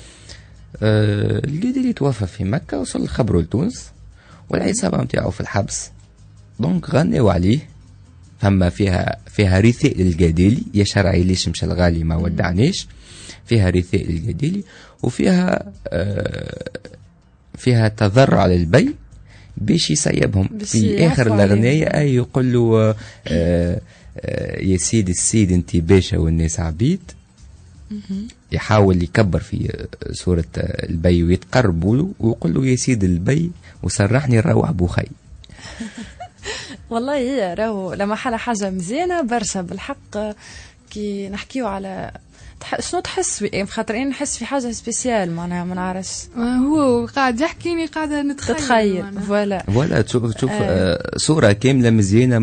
الجديلي توفى في مكة، وصل خبره لتونس، والعصابة متاعه في الحبس. دونك غنوا عليه، فما فيها رثاء للجديلي، يا شرعي ليش مشى الغالي ما ودعناش، فيها رثاء للجديلي، وفيها فيها تضرع للبي باش يسيبهم في آخر الأغنية. أي يقول له يا سيد السيد انت باشا والناس عبيد. يحاول يكبر في صورة البي ويتقربوا له ويقول له يا سيد البي وسرحني نروح بوخي. والله هي راهو لما حاجة مزيانة برشا بالحق. كي نحكيو على شنو تحس في خاطر انا نحس في حاجه سبيسيال، معناها ما نعرفش. هو قاعد يحكيني قاعده نتخيل فوالا تشوف صوره كامله مزيانه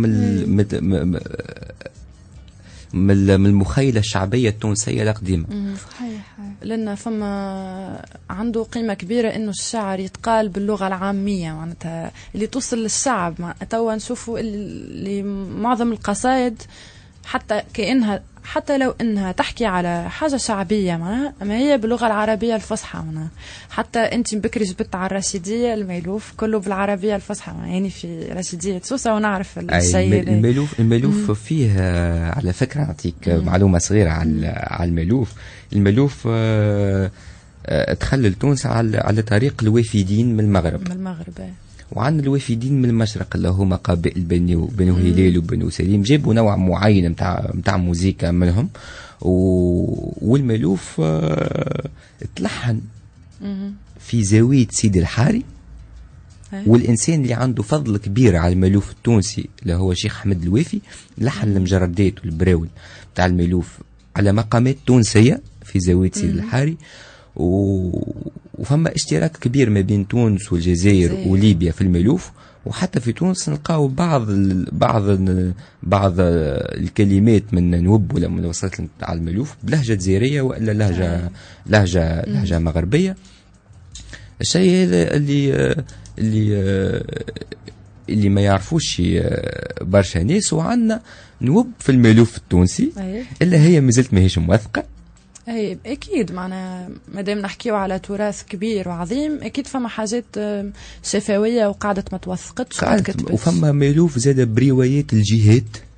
من المخيله الشعبيه التونسيه القديمه. صحيح، لان فما عنده قيمه كبيره انه الشعر يتقال باللغه العاميه، معناتها اللي توصل للشعب. توا نشوفوا اللي معظم القصائد حتى لو انها تحكي على حاجه شعبيه معناها، ما هي باللغه العربيه الفصحى معناها. حتى انت بكري جبت على الرشيديه الميلوف كله بالعربيه الفصحى، يعني في رشيديه سوسه ونعرف الشيء. الميلوف فيه على فكره نعطيك معلومه صغيره على الميلوف تخلل تونس على طريق الوافدين من المغرب. وعن الوافدين من المشرق اللي هما قبائل بنو هلال وبنو سليم، جابوا نوع معين متاع موزيكا منهم، والملوف تلحن في زاوية سيدي الحاري. والإنسان اللي عنده فضل كبير على الملوف التونسي اللي هو شيخ أحمد الوافي، لحن المجردات والبراول متاع الملوف على مقامات تونسية في زاوية سيدي الحاري. وفما اشتراك كبير ما بين تونس والجزائر وليبيا في الملوف، وحتى في تونس نلقاو بعض الكلمات من نوب ولا من وصلت على الملوف بلهجة جزائرية وإلا لهجة مغربية. الشيء هذا اللي ما يعرفوش برشا ناس. وعندنا نوب في الملوف التونسي إلا هي مازالت ماهيش موثقة. اي اكيد، معنا مادام نحكيو على تراث كبير وعظيم اكيد فما حاجات شفويه وقعدت ما توثقتش. وفما ملوف زاد بروايات الجهات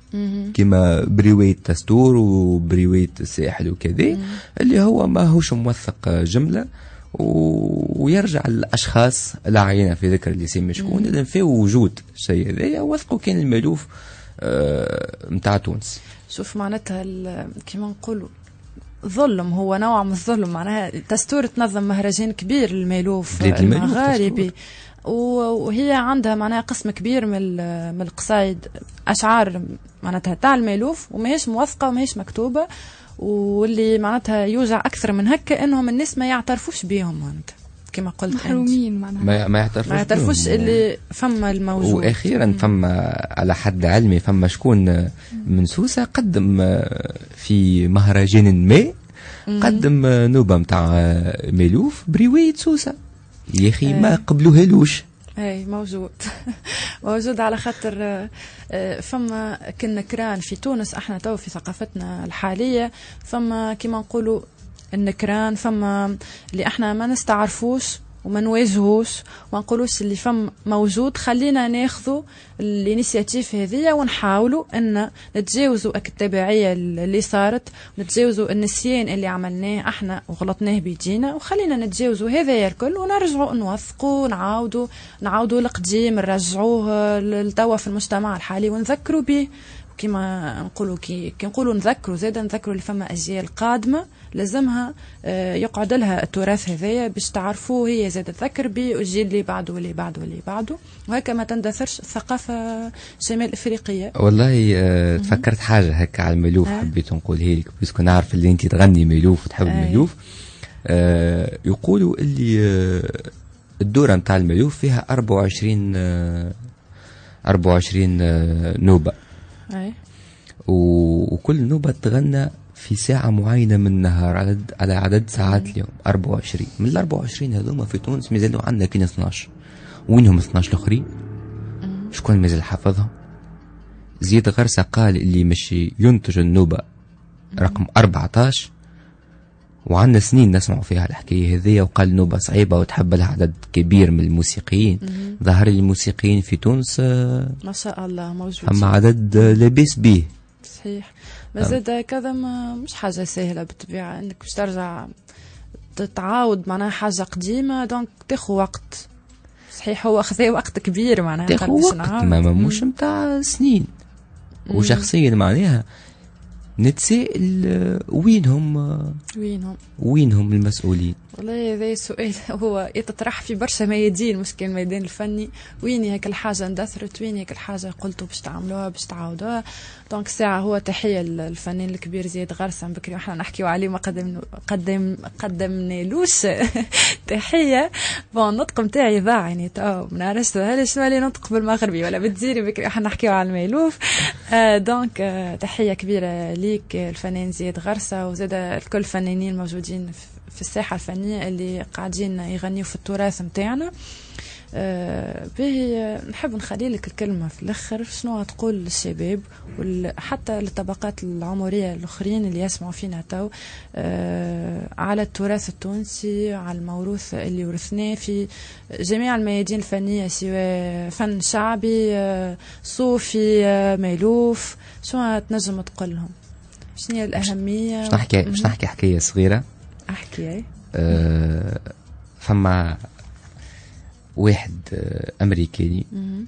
كما بريوية تستور وبريوية الساحل وكذا، اللي هو ما هوش موثق جملة، ويرجع للأشخاص العينة في ذكر اللسان شكون اللي في وجود الشيء هذايا وثقوا كان المألوف متاع تونس. شوف معناتها كما نقولوا ظلم، هو نوع من الظلم. معناها تستور تنظم مهرجان كبير للمألوف المغاربي، وهي عندها معناها قسم كبير من القصايد أشعار معناتها تاع المألوف وماهيش موثقة وماهيش مكتوبة، واللي معناتها يوجع أكثر من هكا إنهم الناس ما يعترفوش بيهم، معناتها كما قلت محرومين معناها ما يعترفوش اللي فما الموجود. وأخيرا فما على حد علمي فما شكون من سوسة قدم في مهرجان ما قدم نوبة متاع مألوف برواية سوسة، يا أخي ما قبلوهالوش. اي موجود موجود على خاطر فما كنا كران في تونس، احنا تو في ثقافتنا الحالية فما كما نقولوا النكران، فما اللي احنا ما نستعرفوش وما نواجهوش وما نقولوش اللي فم موجود. خلينا ناخذوا الانيشياتيف هذه ونحاولوا ان نتجاوزوا التبعية اللي صارت، نتجاوزوا النسيان اللي عملناه احنا وغلطناه بيجينا، وخلينا نتجاوزوا هذا الكل ونرجعوا نوثقوا نعاودوا القديم نرجعوه للتوا في المجتمع الحالي ونذكروا به. كما نقولوا كي نقولوا نذكروا زادا نذكروا اللي فما اجيال قادمه لازمها يقعد لها التراث هذايا باش تعرفوه، هي زادا تذكر به الجيل اللي بعده واللي بعده واللي بعده، وهكا ما تندثرش الثقافه الشمال افريقيه. والله تفكرت حاجه هكا على المألوف حبيت نقولها لك باسكو نعرف اللي انت تغني مألوف وتحب المألوف. يقولوا اللي الدوره نتاع المألوف فيها 24 نوبه، وكل نوبة تغنى في ساعة معينة من النهار على عدد ساعات اليوم 24. من ال 24 هذوما في تونس مازالوا عندنا كاين 12. وينهم 12 الآخرين؟ شكون مازال حافظهم؟ زياد غرسة قال اللي مشي ينتج النوبة رقم 14، وعندنا سنين نسمعوا فيها الحكاية هذية، وقال نوبة صعيبة وتحب لها عدد كبير من الموسيقيين. ظهر الموسيقيين في تونس ما شاء الله موجود، أما عدد لاباس به صحيح. بس زاد كذا مش حاجة سهلة بالطبيعة انك باش ترجع تتعاود معناها حاجة قديمة، دونك تاخذ وقت. صحيح هو أخذ وقت كبير معناها تاخذ وقت، ما مش متاع سنين. وشخصيا معناها نتسائل وينهم المسؤولين. والله هذا سؤال هو يتطرح في برشا ميادين، مش كان الميدان الفني. وين هيك الحاجة اندثرت، وين هيك الحاجة قلتوا باش تعملوها باش تعاودوها. دونك ساعة هو تحية للفنان الكبير زياد غرسة بكري، وإحنا نحكيو عليه ما قدمنالوش تحية. بون النطق متاعي ضاع يعني تو ما نعرفش هل شنو اللي نطق بالمغربي ولا بالجزيري بكري، إحنا نحكيو على المألوف. دونك تحية كبيرة ليك الفنان زياد غرسة، وزاد الكل فنانين موجودين في الساحة الفنية اللي قاعدين يغنيوا في التراث متاعنا. به نحب نخلي لك الكلمة في الأخر، شنو تقول للشباب وحتى للطبقات العمرية الأخرين اللي يسمعوا فينا تو على التراث التونسي، على الموروث اللي ورثناه في جميع الميادين الفنية، سواء فن شعبي صوفي مألوف. شنو تنجم تقول لهم؟ شنو هي الأهمية؟ باش نحكي حكاية صغيرة. احكي. فما واحد امريكاني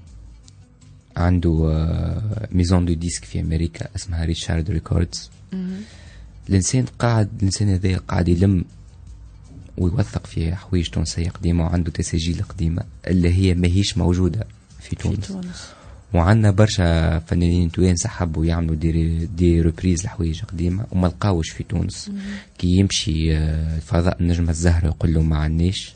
عنده ميزون دو ديسك في امريكا اسمها ريتشارد ريكوردز. الانسان هذا قاعد يلم ويوثق في حوايج تونسية قديمة، وعنده تسجيل قديمة اللي هي ماهيش موجودة في تونس. وعندنا برشا فنانين توانسة حبوا يعملوا دي ريبريز لحوايج قديمة وما لقاوش في تونس. كي يمشي الفضاء النجمة الزهرة يقول له ما عندناش،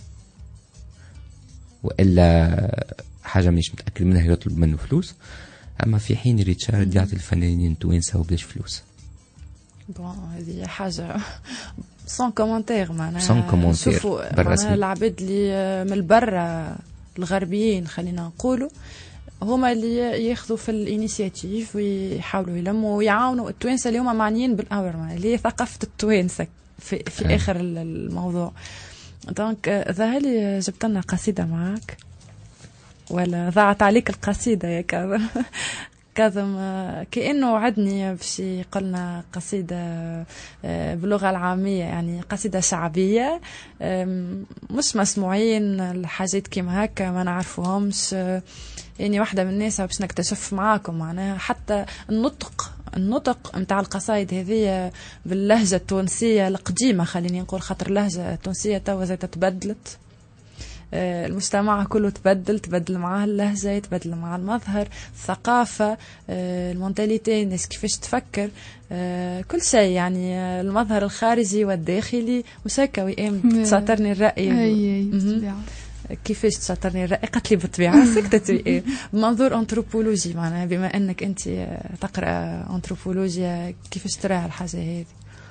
وإلا حاجة مش متأكد منها يطلب منه فلوس. أما في حين ريتشارد يعطي الفنانين توانسة وبلاش فلوس. هذه حاجة سون كومنتير معناها. شوفوا معناها العباد اللي من البرة الغربيين خلينا نقولوا هما اللي ياخذوا في الانيشياتيف ويحاولوا يلموا ويعاونوا التوانسه اللي هما معنيين بالامر، اللي هي ثقافه التوانسه في اخر الموضوع. دونك ظهر لي جبت لنا قصيده معك ولا ضاعت عليك القصيده يا كذا؟ كاظم كأنه وعدني باش يقولنا قصيدة باللغة العامية، يعني قصيدة شعبية مش مسموعين الحاجات كيما هكا ما نعرفوهمش. يعني واحدة من الناس باش نكتشف معاكم معناها حتى النطق متاع القصايد هذه باللهجة التونسية القديمة، خليني نقول، خاطر اللهجة التونسية توا زي تتبدلت، المجتمع كله تبدل معاه اللهجة، يتبدل مع المظهر، الثقافة، المونتاليتي، الناس كيفاش تفكر، كل شيء يعني المظهر الخارجي والداخلي. وسكا وئام تساطرني الرأي كيفاش تساطرني الرأي؟ قالت لي بالطبيعة سكتت وئام بمنظور أنثروبولوجي، معناها بما أنك أنت تقرأ أنثروبولوجيا كيفاش تراها الحاجة هذه؟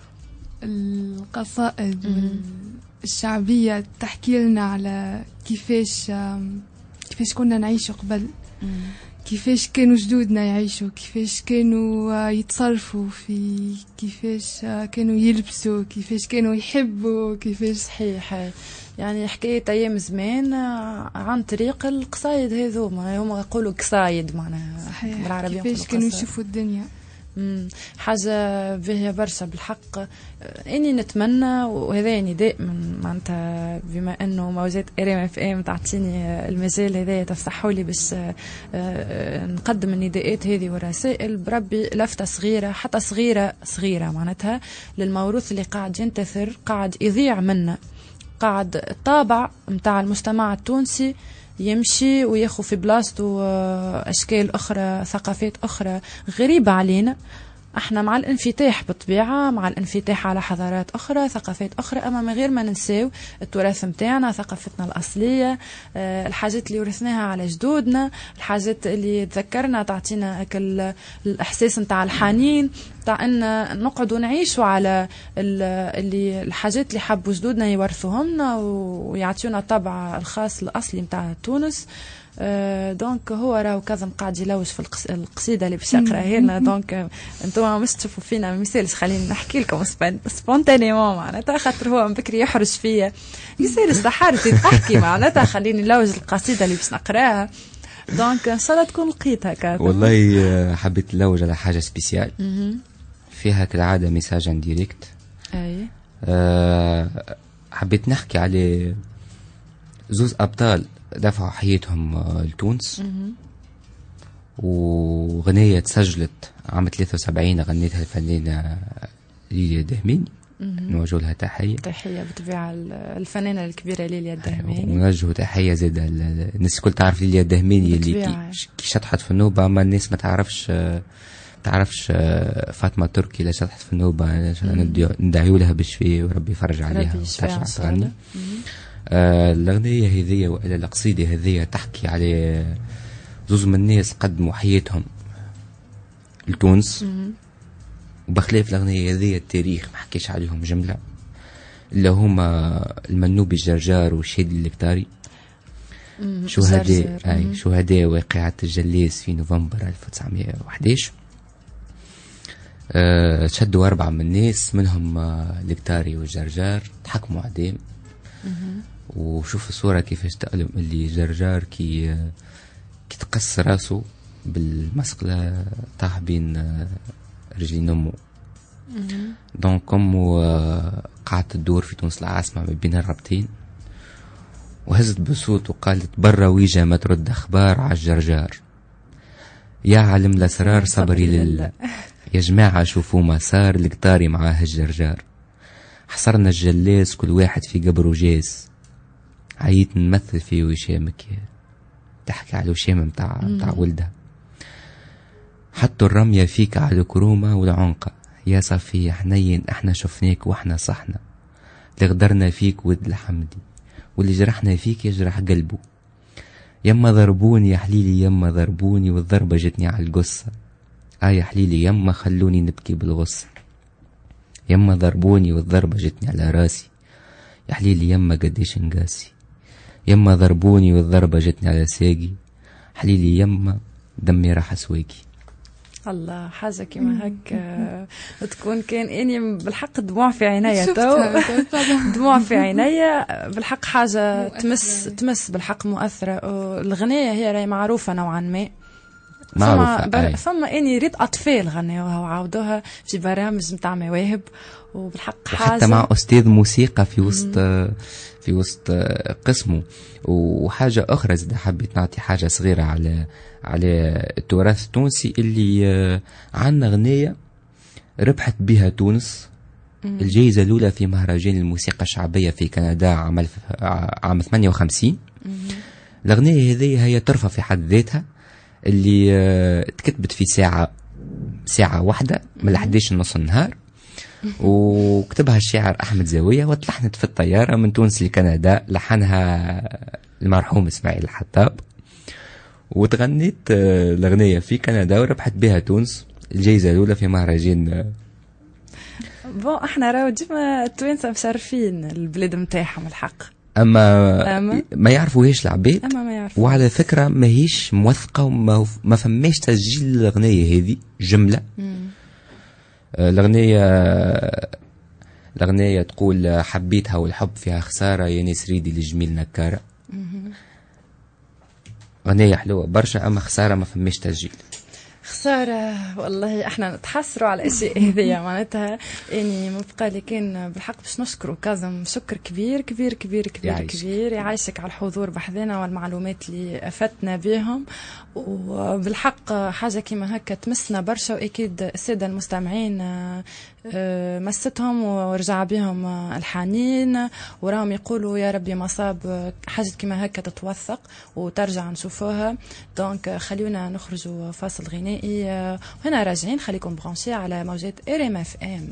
القصائد الشعبية تحكي لنا على كيفاش كنا نعيش قبل، كيفاش كانوا جدودنا يعيشوا، كيفاش كانوا يتصرفوا، في كيفاش كانوا يلبسوا، كيفاش كانوا يحبوا، كيفاش. صحيح، يعني حكاية أيام زمان عن طريق القصايد هذوما، هم يقولوا قصايد معناها بالعربية، كيفاش كانوا يشوفوا الدنيا. حاجة باهية برشا بالحق. إني نتمنى، وهذا نداء من معناتها بما أنه موجات إريم FM تعطيني المجال هذا، تفتحوا لي باش نقدم النداءات هذه والرسائل، بربي لفتة صغيرة، حتى صغيرة معناتها للموروث اللي قاعد ينتثر، قاعد يضيع منا، قاعد الطابع متاع المجتمع التونسي يمشي وياخو في بلاصته أشكال أخرى، ثقافات أخرى غريبة علينا. احنا مع الانفتاح بالطبيعة، مع الانفتاح على حضارات أخرى، ثقافات أخرى، أما من غير ما ننساو التراث متاعنا، ثقافتنا الأصلية، الحاجات اللي ورثناها على جدودنا، الحاجات اللي تذكرنا تعطينا الإحساس متاع الحنين، تاع أن نقعد ونعيشوا على الحاجات اللي حبوا جدودنا يورثوهمنا ويعطيونا الطبع الخاص الأصلي متاع تونس. دونك هو راهو كاظم قاعد يلوج في القصيدة اللي باش يقراها لنا. دونك انتم مش تشوفوا فينا مثالش، خليني نحكي لكم سبونتانيمون معناتها، خاطر هو من بكري يحرج فيا يسالش تحارتي تحكي معناتها، خليني نلوج القصيدة اللي باش نقراها. دونك ان شاء الله تكون لقيتها كاظم. والله حبيت نلوج على حاجة سبيسيال فيها كالعادة ميساج ان ديريكت. اي حبيت نحكي على زوز أبطال دفعوا حياتهم لتونس، وغنية تسجلت عام 73 غنيتها الفنانة ليليا الدهميني، نوجه لها تحية بالطبيعة الفنانة الكبيرة ليليا الدهميني، ونوجه تحية زاد الناس الكل تعرف ليليا الدهميني اللي كي شطحت في النوبة، ما الناس ما تعرفش فاطمة تركي اللي شطحت في النوبة، ندعيو لها بالشفاء وربي يفرج عليها وترجع تغني. الأغنية هذية وإلى القصيدة هذية تحكي على زوز من الناس قدموا حياتهم لتونس، وبخلاف الأغنية هذية التاريخ ما حكيش عليهم جملة، اللي هما المنوبي الجرجار والشادي الكتاري، شهداء واقعة الجلاس في نوفمبر 1911. شدوا 4 من الناس منهم الكتاري والجرجار، تحكموا عدام. وشوف الصورة كيفاش تألم اللي جرجار كي تقص راسه بالمسقلة طاح بين رجلين أمه. دونك أمه قعدت تدور في تونس العاصمة ما بين الربطين، وهزت بصوت وقالت برا ويجا ما ترد أخبار عالجرجار، يا عالم الأسرار صبري لله، يا جماعة شوفوا ما صار القطاري معاه الجرجار، حصرنا الجلاس كل واحد في قبره جاز، عيت نمثل في وشامك تحكي على وشام متاع ولدها، حطوا الرمية فيك على كرومة والعنقة، يا صفية حنين احنا شفناك واحنا صحنا، اللي غدرنا فيك ود الحمدي، واللي جرحنا فيك يجرح قلبه، يما ضربوني يا حليلي يما ضربوني، والضربة جتني على القصة، يا حليلي يما خلوني نبكي بالغصة، يما ضربوني والضربة جتني على راسي، يا حليلي يما قديش نقاسي، يما ضربوني والضربة جتني على ساقي، حليلي يما دمي راح سواقي. الله، حاجة كما هك تكون كان اني بالحق دموع في عينيا تو دموع في عينيا بالحق، حاجة تمس بالحق مؤثرة. الغنية هي راهي معروفة نوعا ما، معروفة. فما اني ريت اطفال غنيوها وعاودوها في برامج نتاع مواهب، وبالحق حاجه حتى مع استاذ موسيقى في وسط قسمه. وحاجه اخرى زاد حبيت نعطي حاجه صغيره على التراث التونسي اللي عندنا غنية ربحت بها تونس الجائزة الأولى في مهرجان الموسيقى الشعبية في كندا عام 58. الأغنية هذه هي طرفة في حد ذاتها، اللي تكتبت في ساعة واحدة من 11 نص النهار، وكتبها الشاعر أحمد زاوية، وتلحنت في الطيارة من تونس لكندا، لحنها المرحوم إسماعيل الحطاب، وتغنيت الأغنية في كندا وربحت بها تونس الجائزة الأولى في مهرجان. احنا راهو ديما التوانسة مشرفين البلاد متاعهم الحق، أما ما يعرفوهاش العباد، وعلى فكرة ما هيش موثقة وما فماش تسجيل الأغنية هذه جملة. الأغنية تقول حبيتها والحب فيها خسارة، يا ناس ريدي لجميل نكارة. أغنية حلوة برشا، أما خسارة ما فماش تسجيل. خسارة والله، احنا نتحسروا على الاشياء هذه معناتها. اني ما بقى لي كان بالحق باش نشكروا كاظم شكر كبير كبير كبير كبير كبير، يعيشك على الحضور بحذنا والمعلومات اللي افدتنا بهم، وبالحق حاجه كيما هكا تمسنا برشا، واكيد الساده المستمعين مستهم ورجع بهم الحنين، وراهم يقولوا يا ربي مصاب حاجه كيما هكا تتوثق وترجع نشوفوها. دونك خليونا نخرجوا فاصل غنائي، وهنا راجعين. خليكم برانشي على موجات RMFM.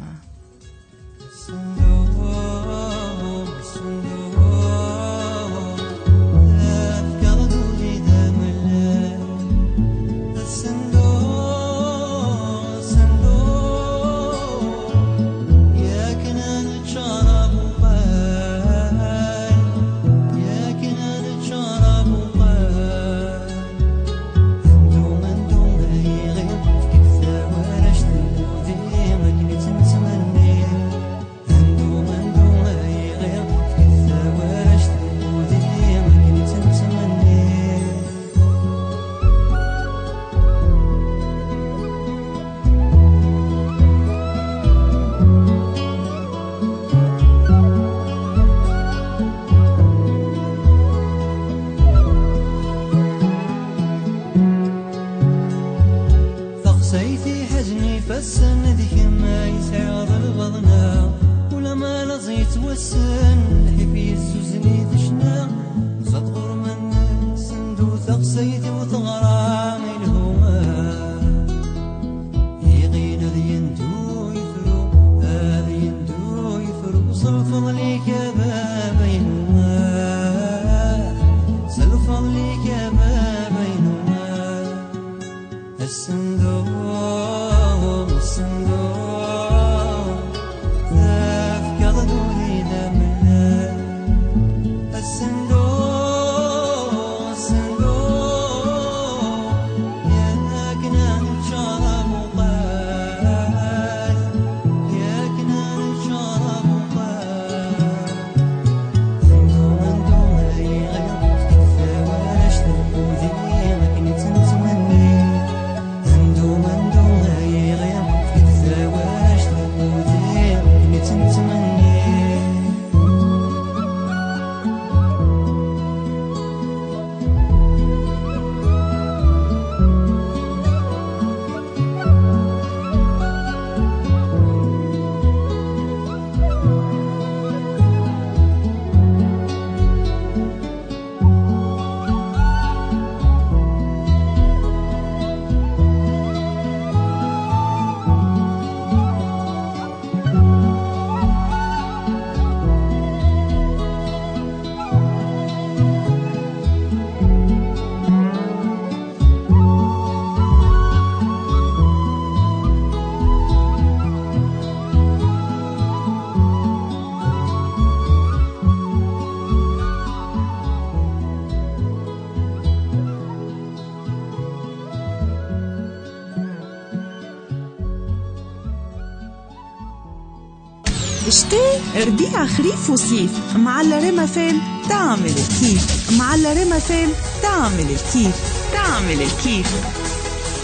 شتاء ربيع خريف وصيف مع الريما فام تعمل الكيف، مع الريما فام تعمل الكيف، تعمل الكيف.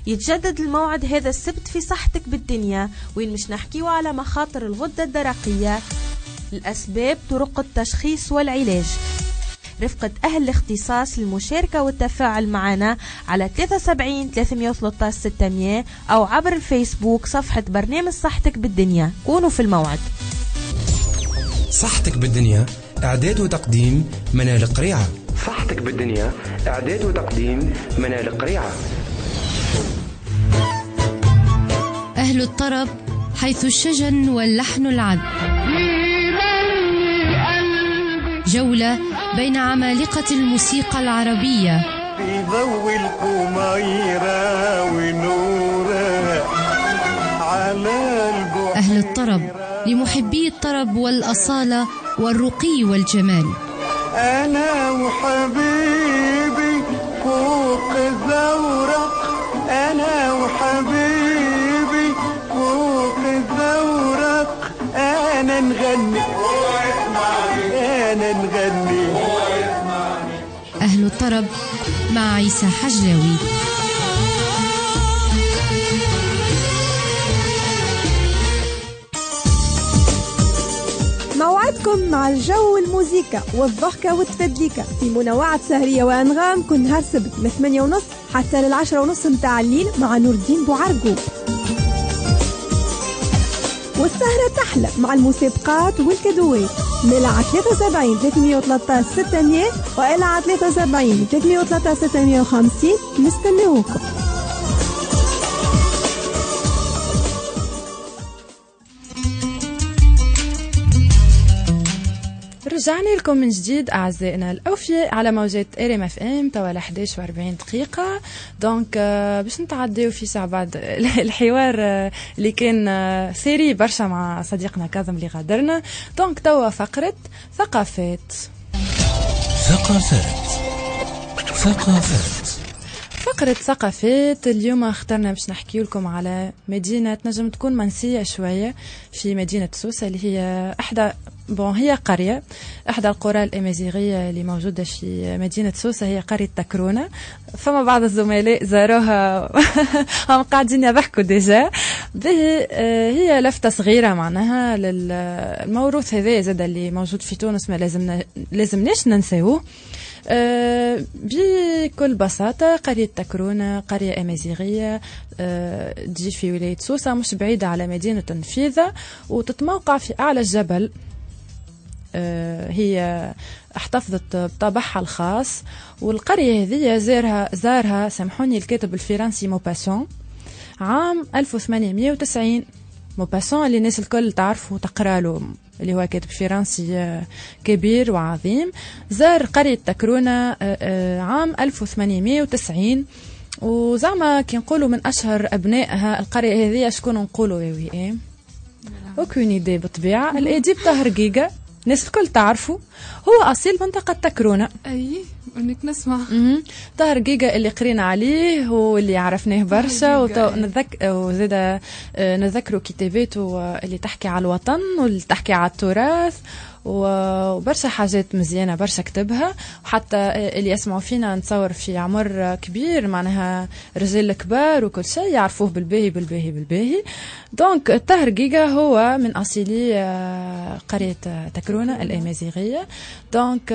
يتجدد الموعد هذا السبت في صحتك بالدنيا، وين مش نحكيو على مخاطر الغدة الدرقية، الأسباب، طرق التشخيص والعلاج، رفقة أهل الاختصاص للمشاركة والتفاعل معنا على 73 313 600 أو عبر الفيسبوك صفحة برنامج صحتك بالدنيا. كونوا في الموعد. صحتك بالدنيا، إعداد وتقديم منال قريعة. صحتك بالدنيا، إعداد وتقديم منال قريعة. أهل الطرب حيث الشجن واللحن العذب، جولة بين عمالقة الموسيقى العربية في ضوء القميرة ونورها على البحر. أهل الطرب لمحبي الطرب والأصالة والرقي والجمال. أنا وحبيبي فوق الزورق، أنا وحبيبي فوق الزورق، أنا نغني أنا نغني. أهل الطرب مع عيسى حجلاوي. موعدكم مع الجو والموسيقى والضحكة والتفدليكة في منوعات سهرية وأنغام كل نهار سبت من 8:30 حتى ل10:30 متاع الليل مع نور الدين بوعرقوب. والسهرة تحلى مع المسابقات والكدوات من على 73 313 600 وإلى على 73 313 650. نستناوكم. رجعنا لكم من جديد أعزائنا الأوفياء على موجات RMFM توا 11:40 دقيقة. دونك باش نتعديو في ساعة بعد الحوار اللي كان ثري برشا مع صديقنا كاظم اللي غادرنا. دونك توا فقرة ثقافات. فقرة ثقافات اليوم اخترنا باش نحكي لكم على مدينة نجم تكون منسية شوية في مدينة سوسة اللي هي هي قرية إحدى القرى الأمازيغية اللي موجودة في مدينة سوسة، هي قرية تكرونة. فما بعض الزملاء زاروها هم قاعدين يضحكوا ديجا به. هي لفتة صغيرة معناها للموروث هذا زاد اللي موجود في تونس، ما لازمناش ننساوه. بكل بساطة قرية تكرونة قرية أمازيغية تجي في ولاية سوسة، مش بعيدة على مدينة نفيذة، وتتموقع في أعلى الجبل. هي احتفظت بطابعها الخاص، والقرية هذه زارها سامحوني الكاتب الفرنسي موباسون عام 1890. موباسون اللي الناس الكل تعرفه تقرأ له، اللي هو كاتب فرنسي كبير وعظيم. زار قرية تكرونة عام 1890، وزعما كي نقولوا من أشهر أبنائها القرية هذه شكون نقولوا ايه وكون يدي بالطبيعة الأديب طاهر جيجا، الناس الكل تعرفوا، هو أصيل منطقة تكرونة. أي انك نسمع طاهر جيجا اللي قرينا عليه واللي عرفناه برشا، وزاد نذكروا كتاباته اللي تحكي على الوطن واللي تحكي على التراث وبرشا حاجات مزيانة برشا كتبها. وحتى اللي يسمعوا فينا نتصور في عمر كبير، معناها رجال كبار وكل شيء يعرفوه بالباهي بالباهي بالباهي. دونك طاهر جيجا هو من أصيلي قرية تكرونة الأمازيغية. دونك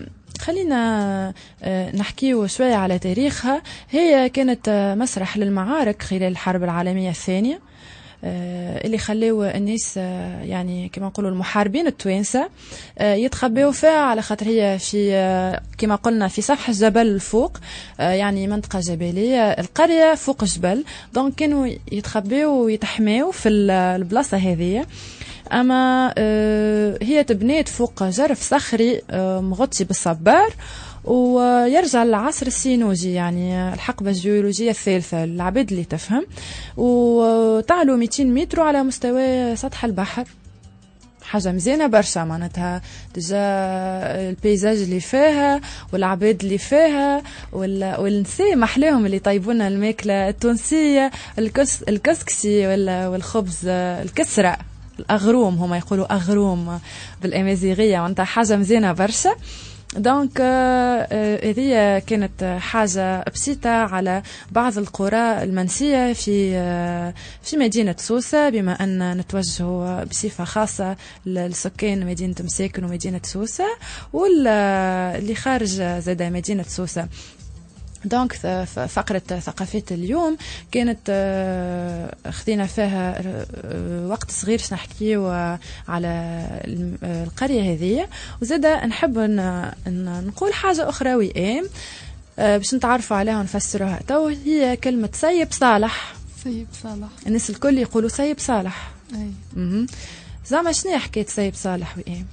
خلينا نحكيه شوية على تاريخها. هي كانت مسرح للمعارك خلال الحرب العالمية الثانية، اللي خلوا الناس يعني كما نقولوا المحاربين التوانسة يتخبئوا فيها، على خاطر هي في كما قلنا في سفح الجبل الفوق، يعني منطقة جبلية، القرية فوق الجبل. دونك كانوا يتخبئوا ويتحميوا في البلاصة هذه. أما هي تبنيت فوق جرف صخري مغطي بالصبار، ويرجع للعصر السينوجي، يعني الحقبة الجيولوجية الثالثة العباد اللي تفهم، وتعلو 200 متر على مستوى سطح البحر. حاجة مزينة برشا معناتها، ديجا البيزاج اللي فيها والعباد اللي فيها والنساء محلاهم اللي طيبونا الماكلة التونسية، الكسكسي والخبز الكسرة، الأغروم هما يقولوا أغروم بالأمازيغية، معناتها حاجة مزينة برشا. دونك هذه كانت حاجة بسيطة على بعض القرى المنسية في مدينة سوسة، بما أن نتوجه بصفة خاصة للسكان مدينة مساكن ومدينة سوسة واللي خارج زاد مدينة سوسة. دونك فقرة ثقافات اليوم كانت خذينا فيها وقت صغير باش نحكيو على القرية هذه، وزادا نحب نقول حاجة أخرى وئام باش نتعرفوا عليها ونفسروها تو، هي كلمة سيب صالح. سيب صالح الناس الكل يقولوا سيب صالح. أي. زعما شنو حكاية سيب صالح وئام؟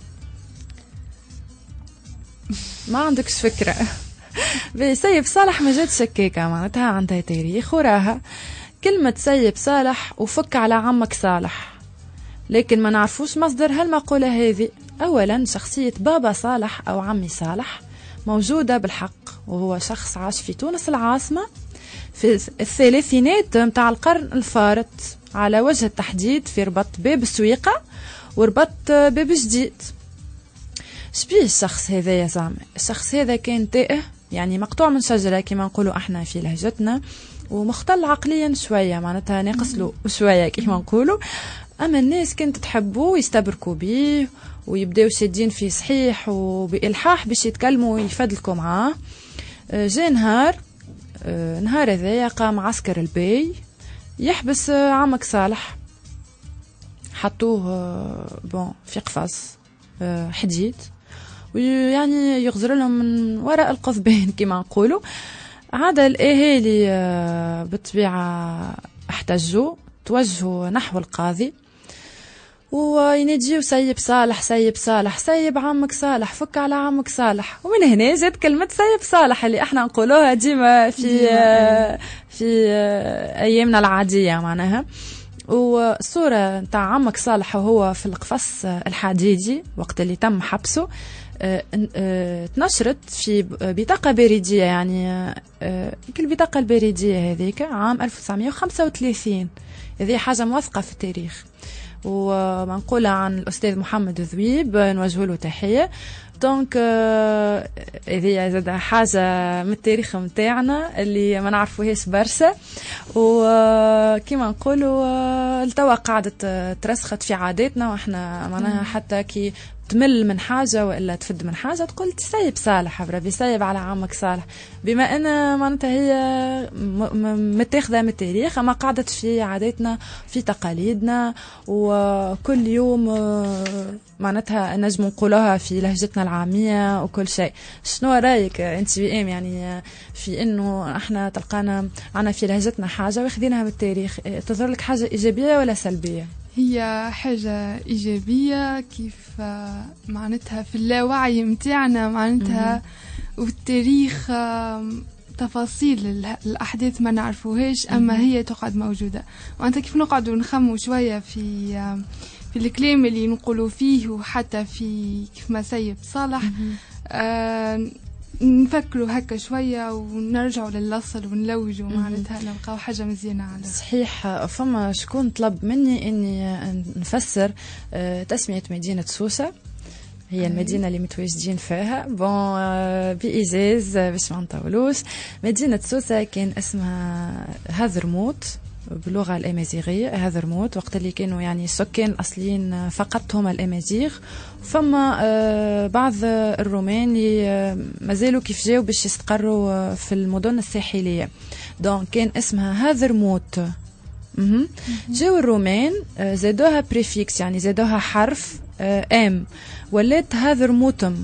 ما عندكش فكرة؟ سيب صالح ما جاتش هكاكا، معناتها عندها تاريخ وراها. كلمة سيب صالح وفك على عمك صالح، لكن ما نعرفوش مصدر هالمقولة هذه. أولا شخصية بابا صالح أو عمي صالح موجودة بالحق، وهو شخص عاش في تونس العاصمة في الثلاثينات متاع القرن الفارط، على وجه التحديد في ربط باب السويقة وربط باب جديد. شبيه الشخص هذا يا زعما؟ الشخص هذا كان تائه، يعني مقطوع من شجرة كما نقولوا احنا في لهجتنا، ومختل عقليا شوية، معناتها ناقص له شوية كما نقولوا. اما الناس كانت تحبوه ويستبركوا بيه ويبداو شادين فيه صحيح وبإلحاح باش يتكلموا ويفدلكوا معاه. جاء نهار هذايا قام عسكر البي يحبس عمك صالح، حطوه في قفص حديد، ويعني يغزر لهم من وراء القضبان كما نقولوا. عاد الأهالي بالطبيعة احتجوا، توجهوا نحو القاضي ويناديوا سيب صالح سيب صالح، سيب عمك صالح، فك على عمك صالح. ومن هنا جات كلمة سيب صالح اللي احنا نقولوها ديما في أيامنا العادية معناها. والصورة نتاع عمك صالح وهو في القفص الحديدي وقت اللي تم حبسه تنشرت في بطاقة بريدية، يعني كل بطاقة البريدية هذيك عام 1935. هذه حاجة موثقة في التاريخ، ومنقولة عن الأستاذ محمد ذويب، نوجه له تحية. دونك هذه زاد حاجة من التاريخ متاعنا اللي ما نعرفوهاش برشا، وكما نقولوا التوا قاعدة ترسخت في عاداتنا، واحنا معناها حتى كي تمل من حاجة وإلا تفد من حاجة تقول سيب صالح بربي، سيب على عمك صالح، بما أن معناتها هي متاخذة من التاريخ، أما قعدت في عاداتنا في تقاليدنا، وكل يوم معناتها نجم نقولها في لهجتنا العامية وكل شيء. شنو رأيك أنت بإيم يعني في إنه إحنا تلقانا عنا في لهجتنا حاجة واخذينها من التاريخ، تظهر لك حاجة إيجابية ولا سلبية؟ هي حاجة إيجابية كيف معناتها في اللاوعي متاعنا معناتها، والتاريخ تفاصيل الأحداث ما نعرفوهاش، أما هي تقعد موجودة. وأنت كيف نقعد ونخمو شوية في الكلام اللي نقولوا فيه، وحتى في كيف ما سيب صالح نفكروا هكا شوية ونرجعوا للأصل ونلوجوا معناتها نلقاو حاجة مزيانة على صحيح. فما شكون طلب مني إني نفسر تسمية مدينة سوسة، هي المدينة اللي متواجدين فيها بإيجاز باش ما نطولوش. مدينة سوسة كان اسمها هذرموت باللغة الأمازيغية، هذرموت، وقت اللي كانوا يعني السكان الأصليين فقط هم الأمازيغ. فما بعض الرومان اللي مازالوا كيف جاوا باش يستقروا في المدن الساحلية، دون كان اسمها هذرموت. جاوا الرومان زادوها بريفيكس، يعني زادوها حرف ام، ولات هذرموتم.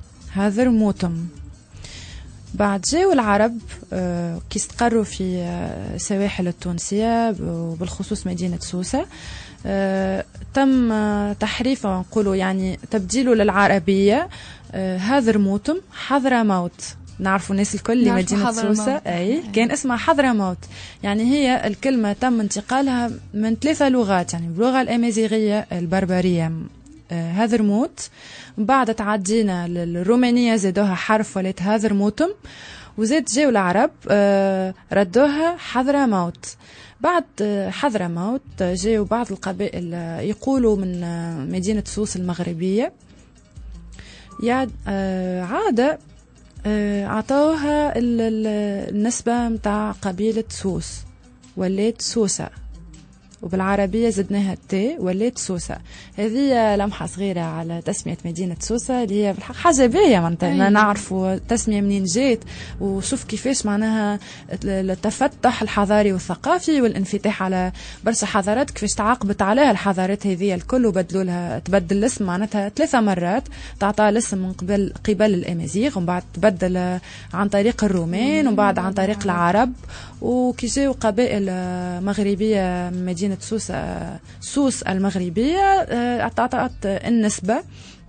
بعد جاوا العرب كي استقروا في السواحل التونسية وبالخصوص مدينة سوسة، تم تحريفه نقولوا يعني تبديله للعربية هذرموتم حضرموت. نعرفوا الناس الكل مدينة سوسة أي كان اسمها حضرموت، يعني هي الكلمة تم انتقالها من 3 لغات، يعني باللغة الأمازيغية البربرية هذرموت، بعد تعدينا للرومانية زادوها حرف ولات هذرموتم، وزاد جاوا العرب ردوها حضرموت. بعد حضرموت جاوا بعض القبائل يقولوا من مدينة سوس المغربية، عادة عطوها النسبة متاع قبيلة سوس وليت سوسة، وبالعربية زدناها التاء وليت سوسة. هذه لمحة صغيرة على تسمية مدينة سوسة اللي هي بالحق حاجة باهية معناتها نعرفوا التسمية منين جات، وشوف كيفاش معناها التفتح الحضاري والثقافي والانفتاح على برشا حضارات كيفاش تعاقبت عليها الحضارات هذه الكل وبدلوا لها، تبدل الاسم معناتها 3 مرات، تعطى الاسم من قبل الأمازيغ ومن بعد تبدل عن طريق الرومان ومن بعد عن طريق العرب، وكي جاو قبائل مغربية من مدينة سوس المغربية أعطت النسبة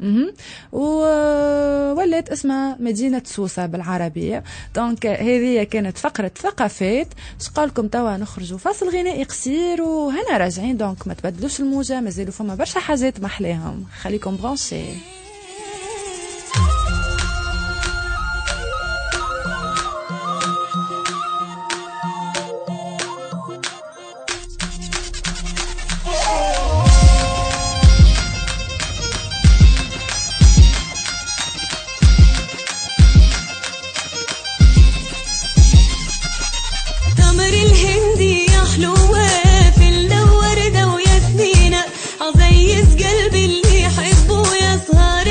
وولات اسمها مدينة سوسة بالعربية. دونك هذه كانت فقرة ثقافات. شقالكم توا نخرجوا فاصل غنائي قصير وهنا راجعين، دونك ما تبدلوش الموجة، مازالوا فما برشا حاجات محلاهم، خليكم برانشي. عزيز قلبي اللي يحبه يا صهر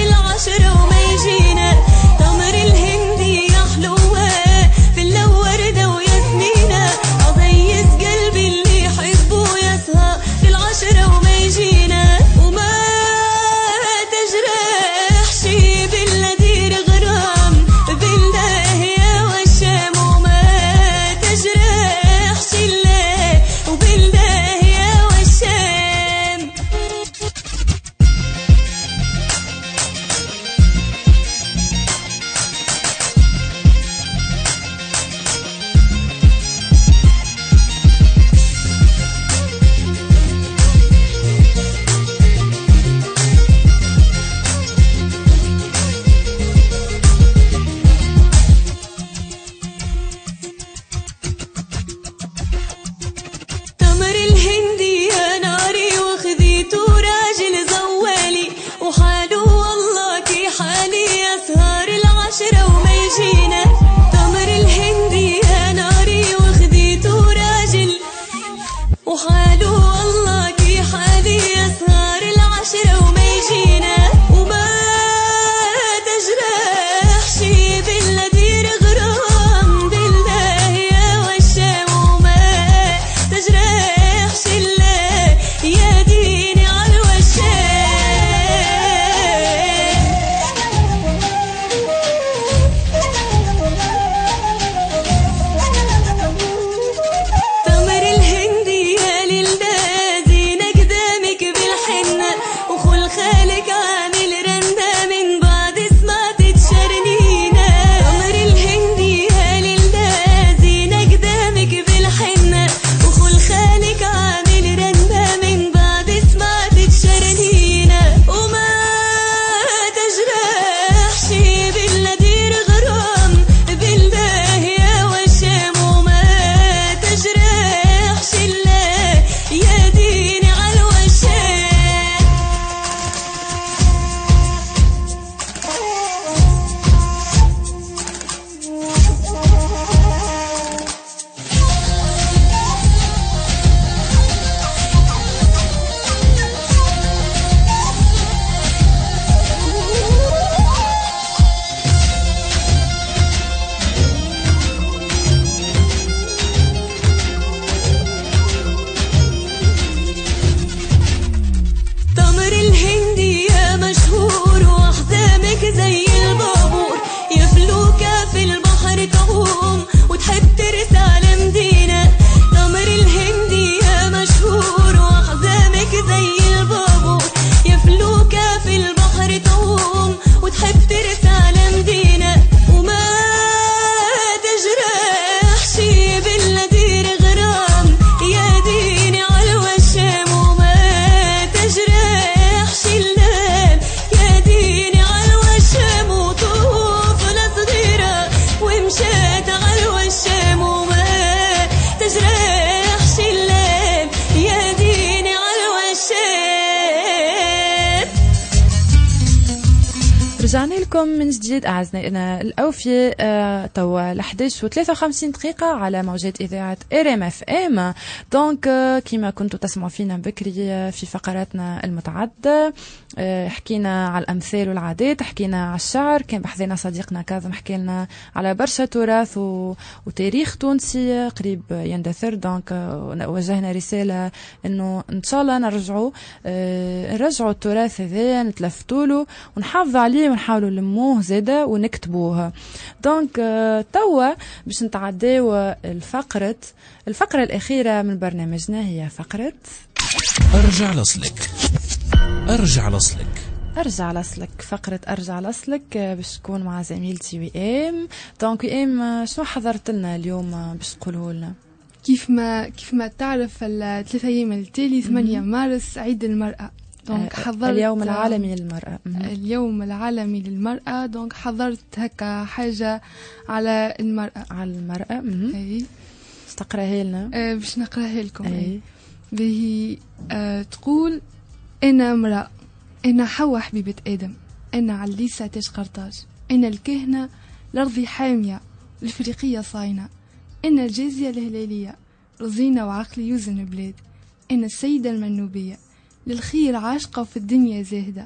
رجعنا لكم من جديد أعزائنا الأوفياء توا 11:53 دقيقة على موجات إذاعة RMFM. دونك كما كنتوا تسمعوا فينا بكري في فقراتنا المتعددة، حكينا على الأمثال والعادات، حكينا على الشعر، كان بحذنا صديقنا كاظم حكي لنا على برشا تراث وتاريخ تونسي قريب يندثر. دونك وجهنا رسالة إنه إن شاء الله نرجعوا التراث هذا، نتلفتوا له ونحافظوا عليه ونحاولوا نلموه زاده ونكتبوه. دونك توا باش نتعداو الفقرة الأخيرة من برنامجنا، هي فقرة أرجع لأصلك. فقرة أرجع لأصلك باش تكون مع زميلتي وئام. دونك وئام، شنو حضرت لنا اليوم باش تقولوا لنا؟ كيف ما تعرف 3 أيام التالي 8 مارس عيد المرأة. دونك حضرت اليوم العالمي للمرأة. اليوم العالمي للمرأة. دونك حضرت هكا حاجة على المرأة. أي تقراها لنا؟ باش نقراها لكم. أي به تقول: أنا امرأة، أنا حواء حبيبة آدم، أنا عليسة تاج قرطاج، أنا الكهنة الأرض حامية، الإفريقية صاينة، أنا الجازية الهلالية، رزينة وعقلي يوزن بلاد، أنا السيدة المنوبية، للخير عاشقة وفي الدنيا زاهدة،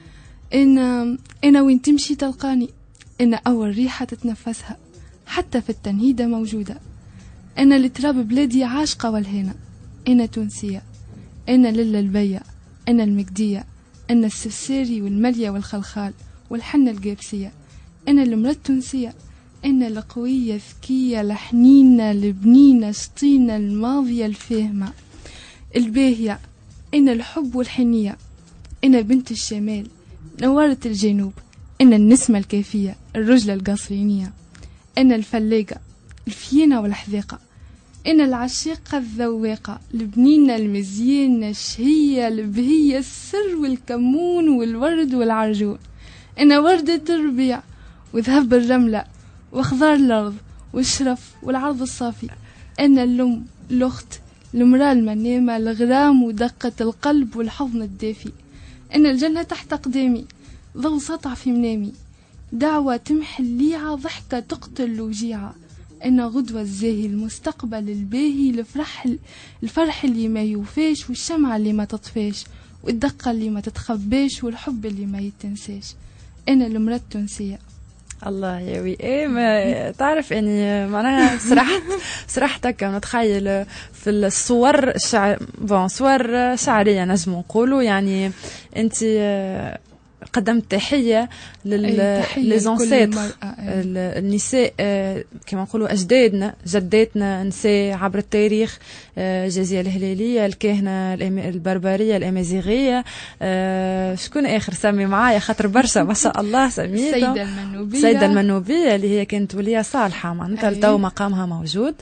أنا وين تمشي تلقاني، أنا أول ريحة تتنفسها حتى في التنهيدة موجودة، أنا لتراب بلادي عاشقة والهنا، أنا تونسية، أنا للا البية، أنا المقدية، أنا السفساري والملية والخلخال والحنة القابسية، أنا المرأة التونسية، أنا القوية ذكية الحنينة البنينة شطينة الماضية الفاهمة الباهية، أنا الحب والحنية، أنا بنت الشمال نورة الجنوب، أنا النسمة الكافية الرجلة القصرينية، أنا الفلاقة الفينة والحذاقة، أنا العشيقة الذواقة البنينة المزيانة الشهية البهية السر والكمون والورد والعرجون، أنا وردة الربيع وذهب الرملة وخضار الأرض والشرف والعرض الصافي، أنا اللم الأخت المرأة المنامة الغرام ودقة القلب والحضن الدافي، أنا الجنة تحت قدامي ضوء سطع في منامي، دعوة تمحي الليعة ضحكة تقتل وجيعة، أنا غدوة الزاهي المستقبل الباهي الفرح اللي ما يوفاش والشمعة اللي ما تطفاش والدقة اللي ما تتخباش والحب اللي ما يتنساش، أنا المرأة التونسية. الله يا وئام، تعرف اني معناها صراحتك نتخيل في الصور صور شعريه نجم نقولوا، يعني انت قدمت تحيه للزونسيتر النساء كما نقولوا اجدادنا جداتنا نساء عبر التاريخ، جازية الهلالية، الكاهنة البربرية الامازيغية، شكون اخر سمي معايا خاطر برشا ما شاء الله سميتها السيدة المنوبية اللي هي كانت ولية صالحة معناتها لتو مقامها موجود،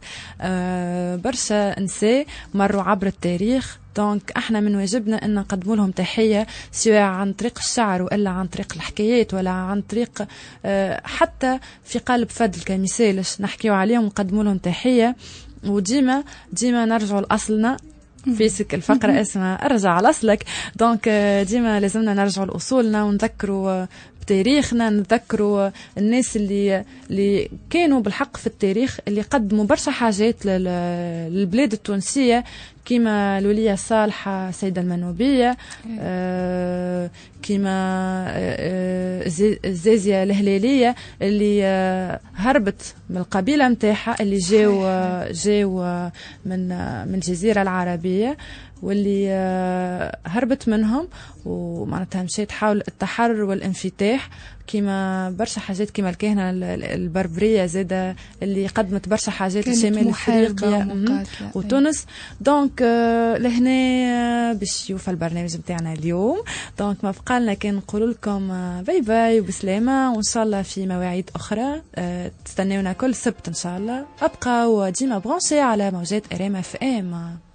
برشا نساء مروا عبر التاريخ. دونك احنا من واجبنا ان نقدم لهم تحيه سواء عن طريق الشعر والا عن طريق الحكايات ولا عن طريق حتى في قالب فضل كمثالش نحكيو عليهم ونقدم لهم تحيه. وديما نرجعوا لاصلنا، فيسك الفقره اسمها ارجع لاصلك. دونك ديما لازمنا نرجعوا لاصولنا ونذكروا بتاريخنا، نذكروا الناس اللي كانوا بالحق في التاريخ، اللي قدموا برشا حاجات للبلاد التونسيه كيما الولية الصالحة سيدة المنوبية، كيما الزازية الهلالية اللي هربت من القبيلة متاعها، اللي جاو من الجزيرة العربية واللي هربت منهم ومعناتها مشيت تحاول التحرر والانفتاح، كيما برشا حاجات كيما الكهنة البربرية زادة اللي قدمت برشا حاجات لشمال افريقيا وتونس. دونك لهنا باش يوفى البرنامج متاعنا اليوم. دونك ما بقالنا كان نقول لكم باي باي وبسلامة، وان شاء الله في مواعيد اخرى تستناونا كل سبت ان شاء الله. ابقى وديما برونشي على موجات RMFM.